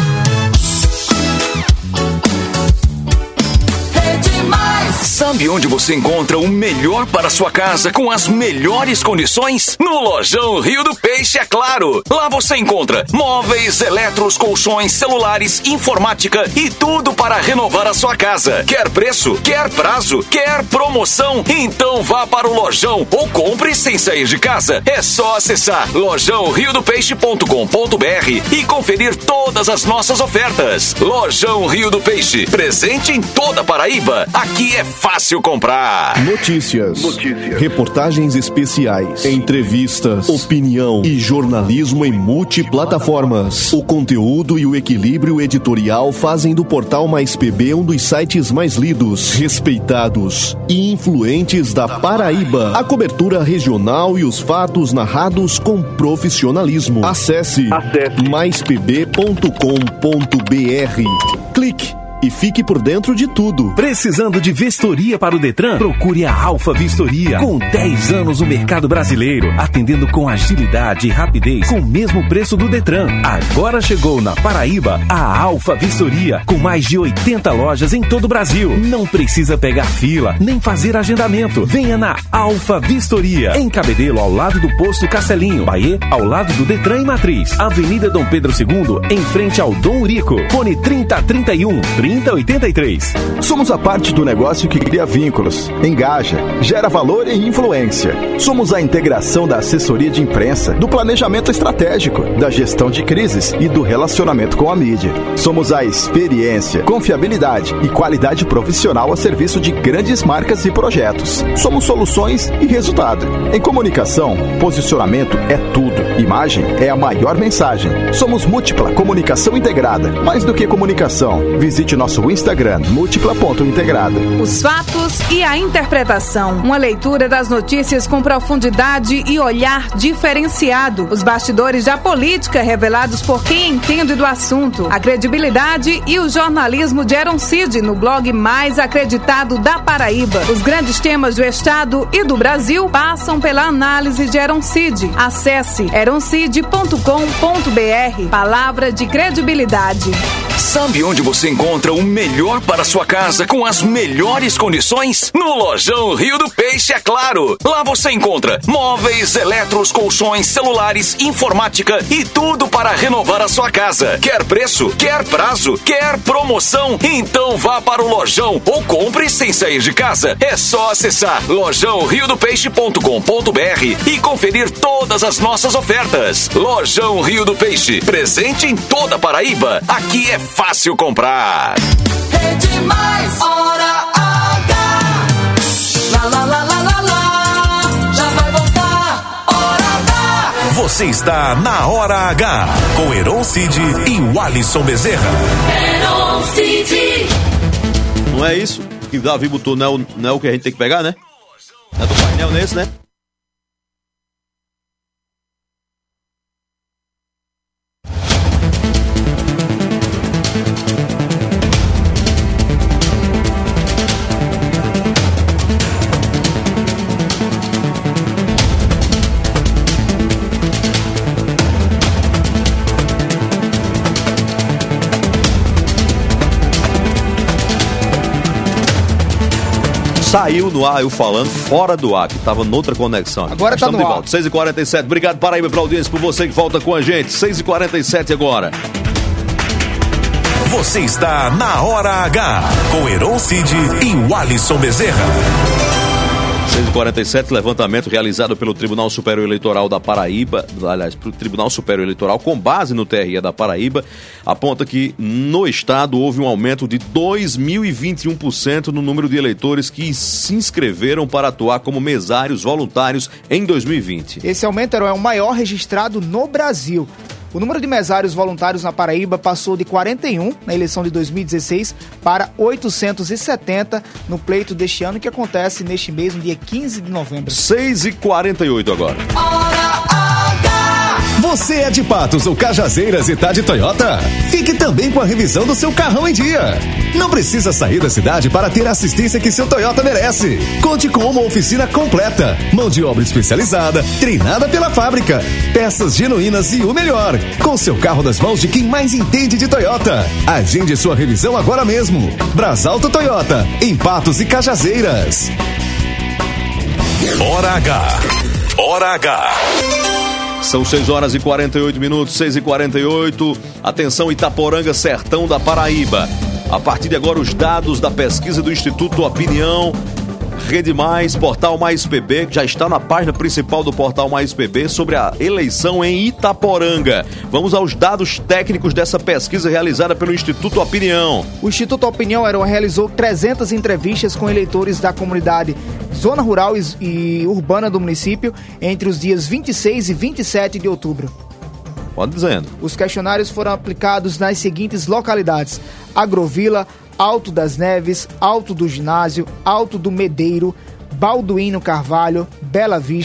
Sabe onde você encontra o melhor para sua casa com as melhores condições? No Lojão Rio do Peixe, é claro. Lá você encontra móveis, eletros, colchões, celulares, informática e tudo para renovar a sua casa. Quer preço? Quer prazo? Quer promoção? Então vá para o Lojão ou compre sem sair de casa. É só acessar lojão rio do peixe ponto com ponto b r e conferir todas as nossas ofertas. Lojão Rio do Peixe, presente em toda a Paraíba. Aqui é fácil comprar. Notícias, Notícias. Reportagens especiais, entrevistas, opinião e jornalismo em multiplataformas. O conteúdo e o equilíbrio editorial fazem do Portal Mais P B um dos sites mais lidos, respeitados e influentes da Paraíba. A cobertura regional e os fatos narrados com profissionalismo. Acesse, Acesse. mais p b ponto com ponto b r. Clique e fique por dentro de tudo. Precisando de vistoria para o Detran? Procure a Alfa Vistoria. Com dez anos no mercado brasileiro, atendendo com agilidade e rapidez, com o mesmo preço do Detran. Agora chegou na Paraíba a Alfa Vistoria, com mais de oitenta lojas em todo o Brasil. Não precisa pegar fila, nem fazer agendamento. Venha na Alfa Vistoria, em Cabedelo, ao lado do posto Castelinho. Bahia, ao lado do Detran e Matriz. Avenida Dom Pedro segundo, em frente ao Dom Urico. Fone trinta, trinta e um, trinta, oitenta e três. Somos a parte do negócio que cria vínculos, engaja, gera valor e influência. Somos a integração da assessoria de imprensa, do planejamento estratégico, da gestão de crises e do relacionamento com a mídia. Somos a experiência, confiabilidade e qualidade profissional a serviço de grandes marcas e projetos. Somos soluções e resultado. Em comunicação, posicionamento é tudo. Imagem é a maior mensagem. Somos Múltipla Comunicação Integrada. Mais do que comunicação, visite nosso Instagram, múltipla ponto integrada. Os fatos e a interpretação. Uma leitura das notícias com profundidade e olhar diferenciado. Os bastidores da política revelados por quem entende do assunto. A credibilidade e o jornalismo de Eron Cid no blog mais acreditado da Paraíba. Os grandes temas do Estado e do Brasil passam pela análise de Eron Cid. Acesse eroncid ponto com ponto br. Palavra de credibilidade. Sabe onde você encontra o melhor para sua casa com as melhores condições? No Lojão Rio do Peixe, é claro. Lá você encontra móveis, eletros, colchões, celulares, informática e tudo para renovar a sua casa. Quer preço? Quer prazo? Quer promoção? Então vá para o Lojão ou compre sem sair de casa. É só acessar lojão rio do peixe ponto com ponto br e conferir todas as nossas ofertas. Lojão Rio do Peixe, presente em toda a Paraíba. Aqui é fácil comprar. É demais, hora H. Lá, lá, lá, lá, lá, lá. Já vai voltar, hora H. Você está na Hora H, com Eron Cid e o Alisson Bezerra. Eron Cid. Não é isso? Que Davi botou, não é, o, não é o que a gente tem que pegar, né? Não é do painel nesse, né? Saiu no ar, eu falando, fora do ar, que tava noutra conexão. Agora Mas tá estamos no de ar. volta, seis e quarenta e sete. Obrigado, Paraíba, pela audiência, por você que volta com a gente. seis e quarenta e sete agora. Você está na Hora H, com Eron Cid e o Alisson Bezerra. seis e quarenta e sete, levantamento realizado pelo Tribunal Superior Eleitoral da Paraíba, aliás, pelo Tribunal Superior Eleitoral, com base no T R E da Paraíba, aponta que no estado houve um aumento de dois mil e vinte e um por cento no número de eleitores que se inscreveram para atuar como mesários voluntários em dois mil e vinte. Esse aumento é o maior registrado no Brasil. O número de mesários voluntários na Paraíba passou de quarenta e um na eleição de dois mil e dezesseis para oitocentos e setenta no pleito deste ano, que acontece neste mês, no dia quinze de novembro. seis e quarenta e oito agora. Você é de Patos ou Cajazeiras e tá de Toyota? Fique também com a revisão do seu carrão em dia. Não precisa sair da cidade para ter a assistência que seu Toyota merece. Conte com uma oficina completa, mão de obra especializada, treinada pela fábrica, peças genuínas e o melhor, com seu carro nas mãos de quem mais entende de Toyota. Agende sua revisão agora mesmo. Brasalto Toyota, em Patos e Cajazeiras. Hora H. Hora H. São seis horas e quarenta e oito minutos, seis e quarenta e oito. Atenção, Itaporanga, sertão da Paraíba. A partir de agora, os dados da pesquisa do Instituto Opinião, Rede Mais, Portal Mais P B, que já está na página principal do Portal Mais P B, sobre a eleição em Itaporanga. Vamos aos dados técnicos dessa pesquisa realizada pelo Instituto Opinião. O Instituto Opinião realizou trezentas entrevistas com eleitores da comunidade Zona Rural e Urbana do município entre os dias vinte e seis e vinte e sete de outubro. Pode dizendo. Os questionários foram aplicados nas seguintes localidades: Agrovila, Alto das Neves, Alto do Ginásio, Alto do Medeiro, Balduíno Carvalho, Bela Vista,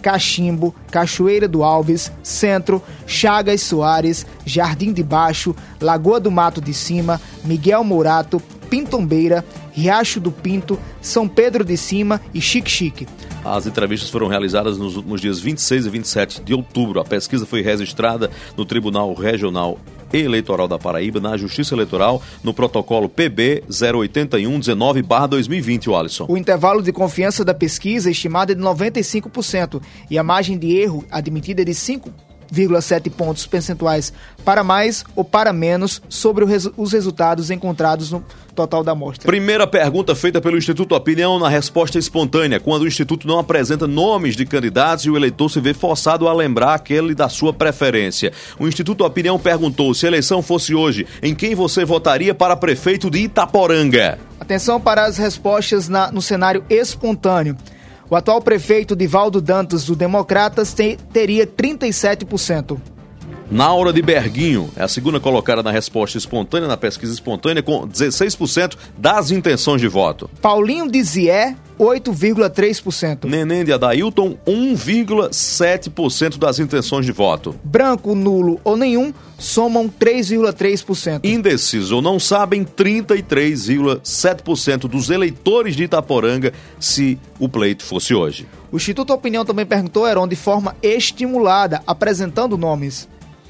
Cachimbo, Cachoeira do Alves, Centro, Chagas Soares, Jardim de Baixo, Lagoa do Mato de Cima, Miguel Mourato, Pintombeira, Riacho do Pinto, São Pedro de Cima e Xique-Xique. As entrevistas foram realizadas nos últimos dias vinte e seis e vinte e sete de outubro. A pesquisa foi registrada no Tribunal Regional Eleitoral da Paraíba, na Justiça Eleitoral, no protocolo P B zero oito um dezenove barra dois mil e vinte, Alisson. O intervalo de confiança da pesquisa é estimado de noventa e cinco por cento e a margem de erro admitida é de cinco vírgula sete pontos percentuais para mais ou para menos sobre o resu- os resultados encontrados no total da amostra. Primeira pergunta feita pelo Instituto Opinião na resposta espontânea, quando o Instituto não apresenta nomes de candidatos e o eleitor se vê forçado a lembrar aquele da sua preferência. O Instituto Opinião perguntou: se a eleição fosse hoje, em quem você votaria para prefeito de Itaporanga? Atenção para as respostas na, no cenário espontâneo. O atual prefeito Divaldo Dantas, do Democratas, te, teria trinta e sete por cento. Naura de Berguinho é a segunda colocada na resposta espontânea, na pesquisa espontânea, com dezesseis por cento das intenções de voto. Paulinho de Zié, oito vírgula três por cento. Neném de Adailton, um vírgula sete por cento das intenções de voto. Branco, nulo ou nenhum somam três vírgula três por cento. Indeciso ou não sabem, trinta e três vírgula sete por cento dos eleitores de Itaporanga, se o pleito fosse hoje. O Instituto Opinião também perguntou, Heron, de forma estimulada, apresentando nomes.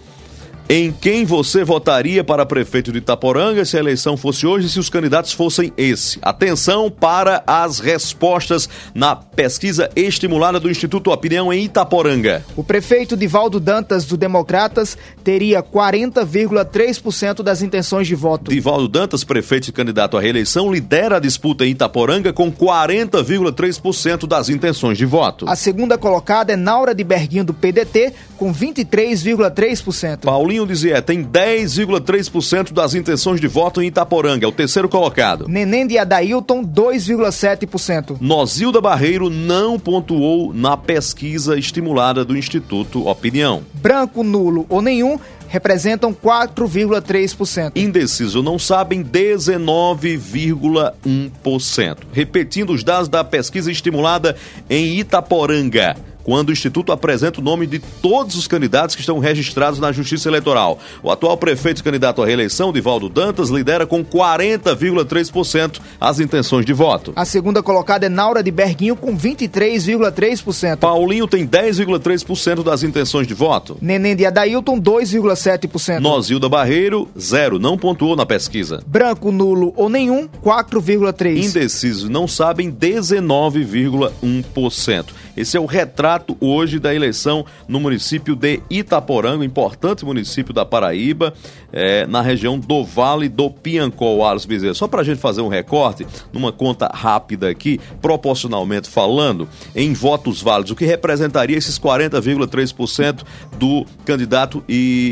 Em quem você votaria para prefeito de Itaporanga se a eleição fosse hoje, se os candidatos fossem esse? Atenção para as respostas na pesquisa estimulada do Instituto Opinião em Itaporanga. O prefeito Divaldo Dantas, do Democratas, teria quarenta vírgula três por cento das intenções de voto. Divaldo Dantas, prefeito e candidato à reeleição, lidera a disputa em Itaporanga com quarenta vírgula três por cento das intenções de voto. A segunda colocada é Naura de Berguinho, do P D T, com vinte e três vírgula três por cento. Paulinho de Zié tem dez vírgula três por cento das intenções de voto em Itaporanga, é o terceiro colocado. Neném de Adailton, dois vírgula sete por cento. Nozilda Barreiro não pontuou na pesquisa estimulada do Instituto Opinião. Branco, nulo ou nenhum representam quatro vírgula três por cento. Indeciso não sabem, dezenove vírgula um por cento. Repetindo os dados da pesquisa estimulada em Itaporanga, quando o Instituto apresenta o nome de todos os candidatos que estão registrados na Justiça Eleitoral. O atual prefeito e candidato à reeleição, Divaldo Dantas, lidera com quarenta vírgula três por cento as intenções de voto. A segunda colocada é Naura de Berguinho, com vinte e três vírgula três por cento. Paulinho tem dez vírgula três por cento das intenções de voto. Neném de Adailton, dois vírgula sete por cento. Nozilda Barreiro, zero, não pontuou na pesquisa. Branco, nulo ou nenhum, quatro vírgula três por cento. Indecisos não sabem, dezenove vírgula um por cento. Esse é o retrato hoje da eleição no município de Itaporanga, importante município da Paraíba, é, na região do Vale do Piancó, Alisson Bezerra. Só para a gente fazer um recorte, numa conta rápida aqui, proporcionalmente falando, em votos válidos, o que representaria esses quarenta vírgula três por cento do candidato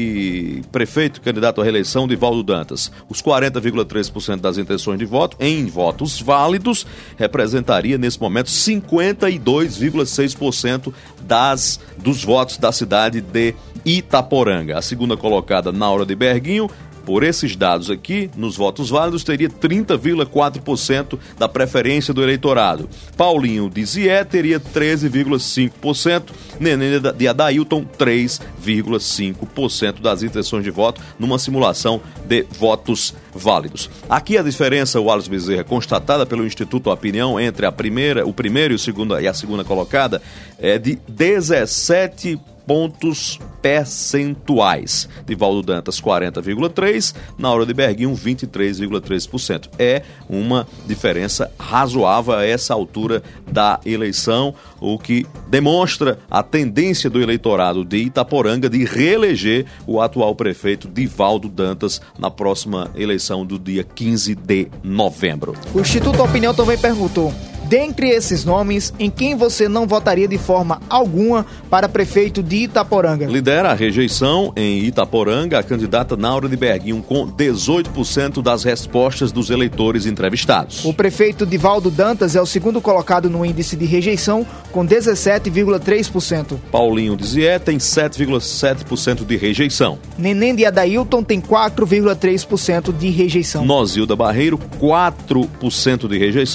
e prefeito, candidato à reeleição, Divaldo Dantas. Os quarenta vírgula três por cento das intenções de voto, em votos válidos, representaria nesse momento cinquenta e dois vírgula seis por cento das, dos votos da cidade de Itaporanga. A segunda colocada, Naura de Berguinho, por esses dados aqui, nos votos válidos, teria trinta vírgula quatro por cento da preferência do eleitorado. Paulinho de Zié teria treze vírgula cinco por cento, Neném de Adailton, três vírgula cinco por cento das intenções de voto, numa simulação de votos válidos. Aqui a diferença, o Alisson Bezerra, constatada pelo Instituto Opinião entre a primeira, o primeiro e, o segundo, e a segunda colocada, é de dezessete pontos percentuais. Divaldo Dantas, quarenta vírgula três por cento, Naura de Berguinho, vinte e três vírgula três por cento. É uma diferença razoável a essa altura da eleição, o que demonstra a tendência do eleitorado de Itaporanga de reeleger o atual prefeito Divaldo Dantas na próxima eleição do dia quinze de novembro. O Instituto Opinião também perguntou: dentre esses nomes, em quem você não votaria de forma alguma para prefeito de Itaporanga? Lidera a rejeição em Itaporanga a candidata Naura de Berguinho, com dezoito por cento das respostas dos eleitores entrevistados. O prefeito Divaldo Dantas é o segundo colocado no índice de rejeição, com dezessete vírgula três por cento. Paulinho de Zié tem sete vírgula sete por cento de rejeição. Neném de Adailton tem quatro vírgula três por cento de rejeição. Nozilda Barreiro, quatro por cento de rejeição.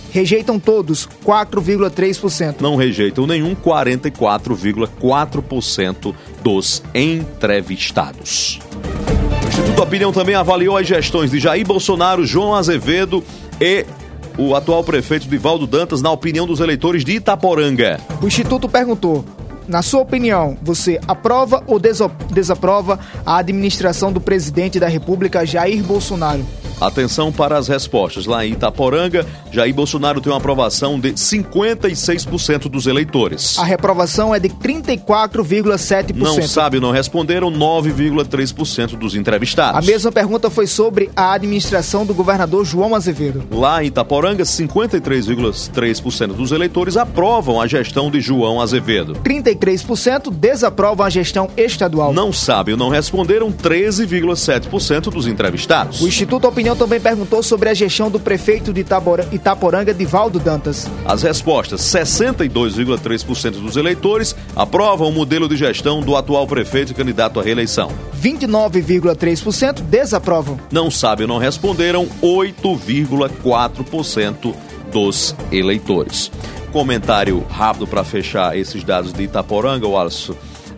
Rejeitam todos, quatro vírgula três por cento. Não rejeitam nenhum, quarenta e quatro vírgula quatro por cento dos entrevistados. O Instituto Opinião também avaliou as gestões de Jair Bolsonaro, João Azevedo e o atual prefeito Divaldo Dantas na opinião dos eleitores de Itaporanga. O Instituto perguntou: na sua opinião, você aprova ou desaprova a administração do presidente da República, Jair Bolsonaro? Atenção para as respostas. Lá em Itaporanga, Jair Bolsonaro tem uma aprovação de cinquenta e seis por cento dos eleitores. A reprovação é de trinta e quatro vírgula sete por cento. Não sabe ou não responderam nove vírgula três por cento dos entrevistados. A mesma pergunta foi sobre a administração do governador João Azevedo. Lá em Itaporanga, cinquenta e três vírgula três por cento dos eleitores aprovam a gestão de João Azevedo. trinta e três por cento desaprovam a gestão estadual. Não sabe ou não responderam treze vírgula sete por cento dos entrevistados. O Instituto Opinião também perguntou sobre a gestão do prefeito de Itaporanga, Divaldo Dantas. As respostas: sessenta e dois vírgula três por cento dos eleitores aprovam o modelo de gestão do atual prefeito e candidato à reeleição. vinte e nove vírgula três por cento desaprovam. Não sabe ou não responderam oito vírgula quatro por cento dos eleitores. Comentário rápido para fechar esses dados de Itaporanga, Wallace,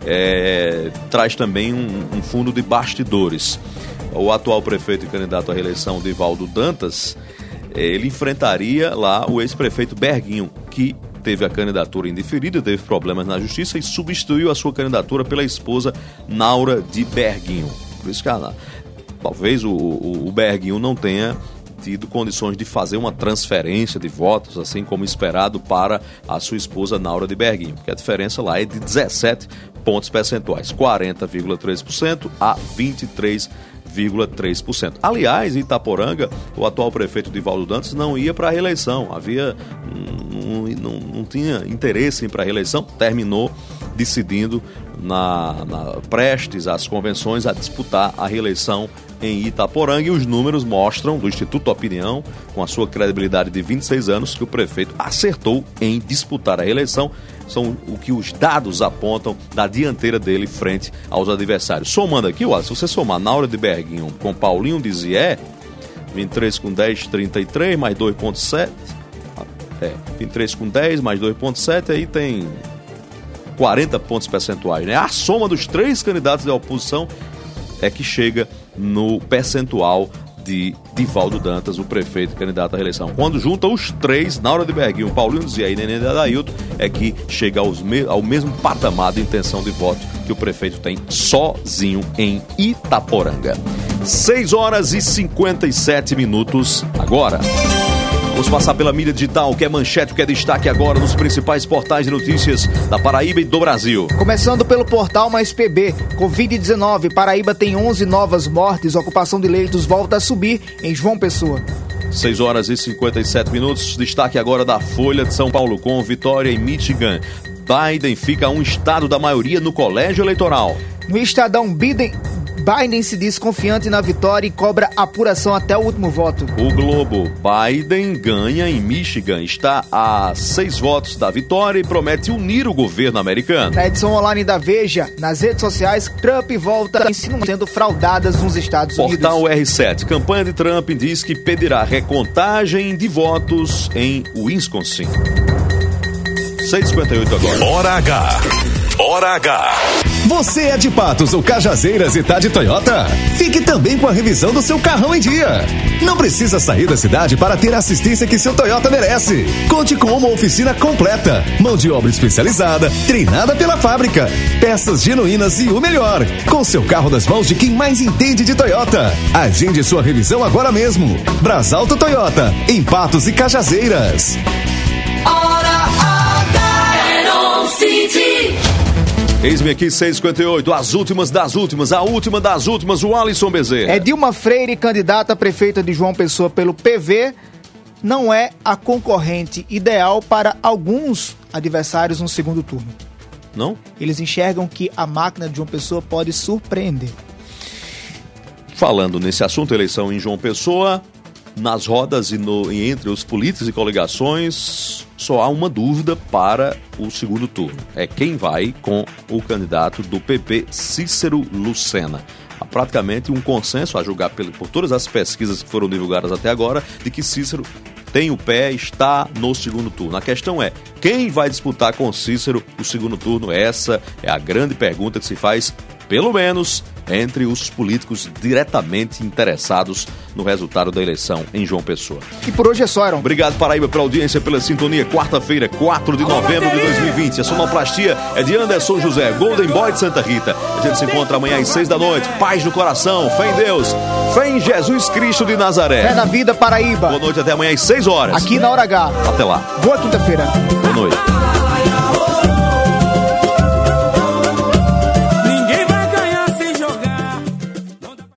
é, traz também um, um fundo de bastidores. O atual prefeito e candidato à reeleição, Divaldo Dantas, ele enfrentaria lá o ex-prefeito Berguinho, que teve a candidatura indeferida, teve problemas na justiça e substituiu a sua candidatura pela esposa Naura de Berguinho. Por isso que ela, talvez o, o, o Berguinho não tenha tido condições de fazer uma transferência de votos, assim como esperado para a sua esposa Naura de Berguinho, porque a diferença lá é de dezessete pontos percentuais, quarenta vírgula três por cento a vinte e três vírgula três por cento. Aliás, em Itaporanga, o atual prefeito Divaldo Dantas não ia para a reeleição, havia, não, não, não tinha interesse em ir para a reeleição, terminou decidindo, na, na, prestes às convenções, a disputar a reeleição em Itaporanga, e os números mostram, do Instituto Opinião, com a sua credibilidade de vinte e seis anos, que o prefeito acertou em disputar a reeleição. São o que os dados apontam da dianteira dele frente aos adversários. Somando aqui, ó, se você somar Naura de Berguinho com Paulinho de Zié, vinte e três com dez, trinta e três, mais dois vírgula sete, é, vinte e três com dez, mais dois vírgula sete, aí tem quarenta pontos percentuais, né? A soma dos três candidatos da oposição é que chega no percentual de Divaldo Dantas, o prefeito candidato à reeleição. Quando junta os três, Naura de Berguinho, Paulinho Zia e Nenê de Adailton, é que chega aos me- ao mesmo patamar de intenção de voto que o prefeito tem sozinho em Itaporanga. seis horas e cinquenta e sete minutos agora. Vamos passar pela mídia digital, o que é manchete, o que é destaque agora nos principais portais de notícias da Paraíba e do Brasil. Começando pelo portal Mais P B, covid dezenove, Paraíba tem onze novas mortes, ocupação de leitos volta a subir em João Pessoa. seis horas e cinquenta e sete minutos, destaque agora da Folha de São Paulo, com vitória em Michigan. Biden fica a um estado da maioria no colégio eleitoral. No Estadão, Biden... Biden se diz confiante na vitória e cobra apuração até o último voto. O Globo: Biden ganha em Michigan, está a seis votos da vitória e promete unir o governo americano. Na edição online da Veja, nas redes sociais, Trump volta a ensino sendo fraudadas nos Estados Unidos. Portal R sete: campanha de Trump diz que pedirá recontagem de votos em Wisconsin. seis e cinquenta e oito agora. Hora H. Hora H. Você é de Patos ou Cajazeiras e tá de Toyota? Fique também com a revisão do seu carrão em dia. Não precisa sair da cidade para ter a assistência que seu Toyota merece. Conte com uma oficina completa, mão de obra especializada, treinada pela fábrica, peças genuínas e o melhor, com seu carro nas mãos de quem mais entende de Toyota. Agende sua revisão agora mesmo. Brasalto Toyota, em Patos e Cajazeiras. Hora H. City. Eis-me aqui, seis e cinquenta e oito, as últimas das últimas, a última das últimas, o Alisson Bezerra. É Dilma Freire, candidata a prefeita de João Pessoa pelo P V, não é a concorrente ideal para alguns adversários no segundo turno. Não? Eles enxergam que a máquina de João Pessoa pode surpreender. Falando nesse assunto, eleição em João Pessoa, nas rodas e, no, e entre os políticos e coligações, só há uma dúvida para o segundo turno. É quem vai com o candidato do P P, Cícero Lucena. Há praticamente um consenso, a julgar por todas as pesquisas que foram divulgadas até agora, de que Cícero tem o pé, está no segundo turno. A questão é, quem vai disputar com Cícero o segundo turno? Essa é a grande pergunta que se faz, pelo menos, entre os políticos diretamente interessados no resultado da eleição em João Pessoa. E por hoje é só, Aaron. Obrigado, Paraíba, pela audiência, pela sintonia. Quarta-feira, quatro de novembro de dois mil e vinte. A sonoplastia é de Anderson José, Golden Boy de Santa Rita. A gente se encontra amanhã às seis da noite. Paz no coração, fé em Deus, fé em Jesus Cristo de Nazaré. Fé na vida, Paraíba. Boa noite, até amanhã às seis horas. Aqui na Hora H. Até lá. Boa quinta-feira. Boa noite.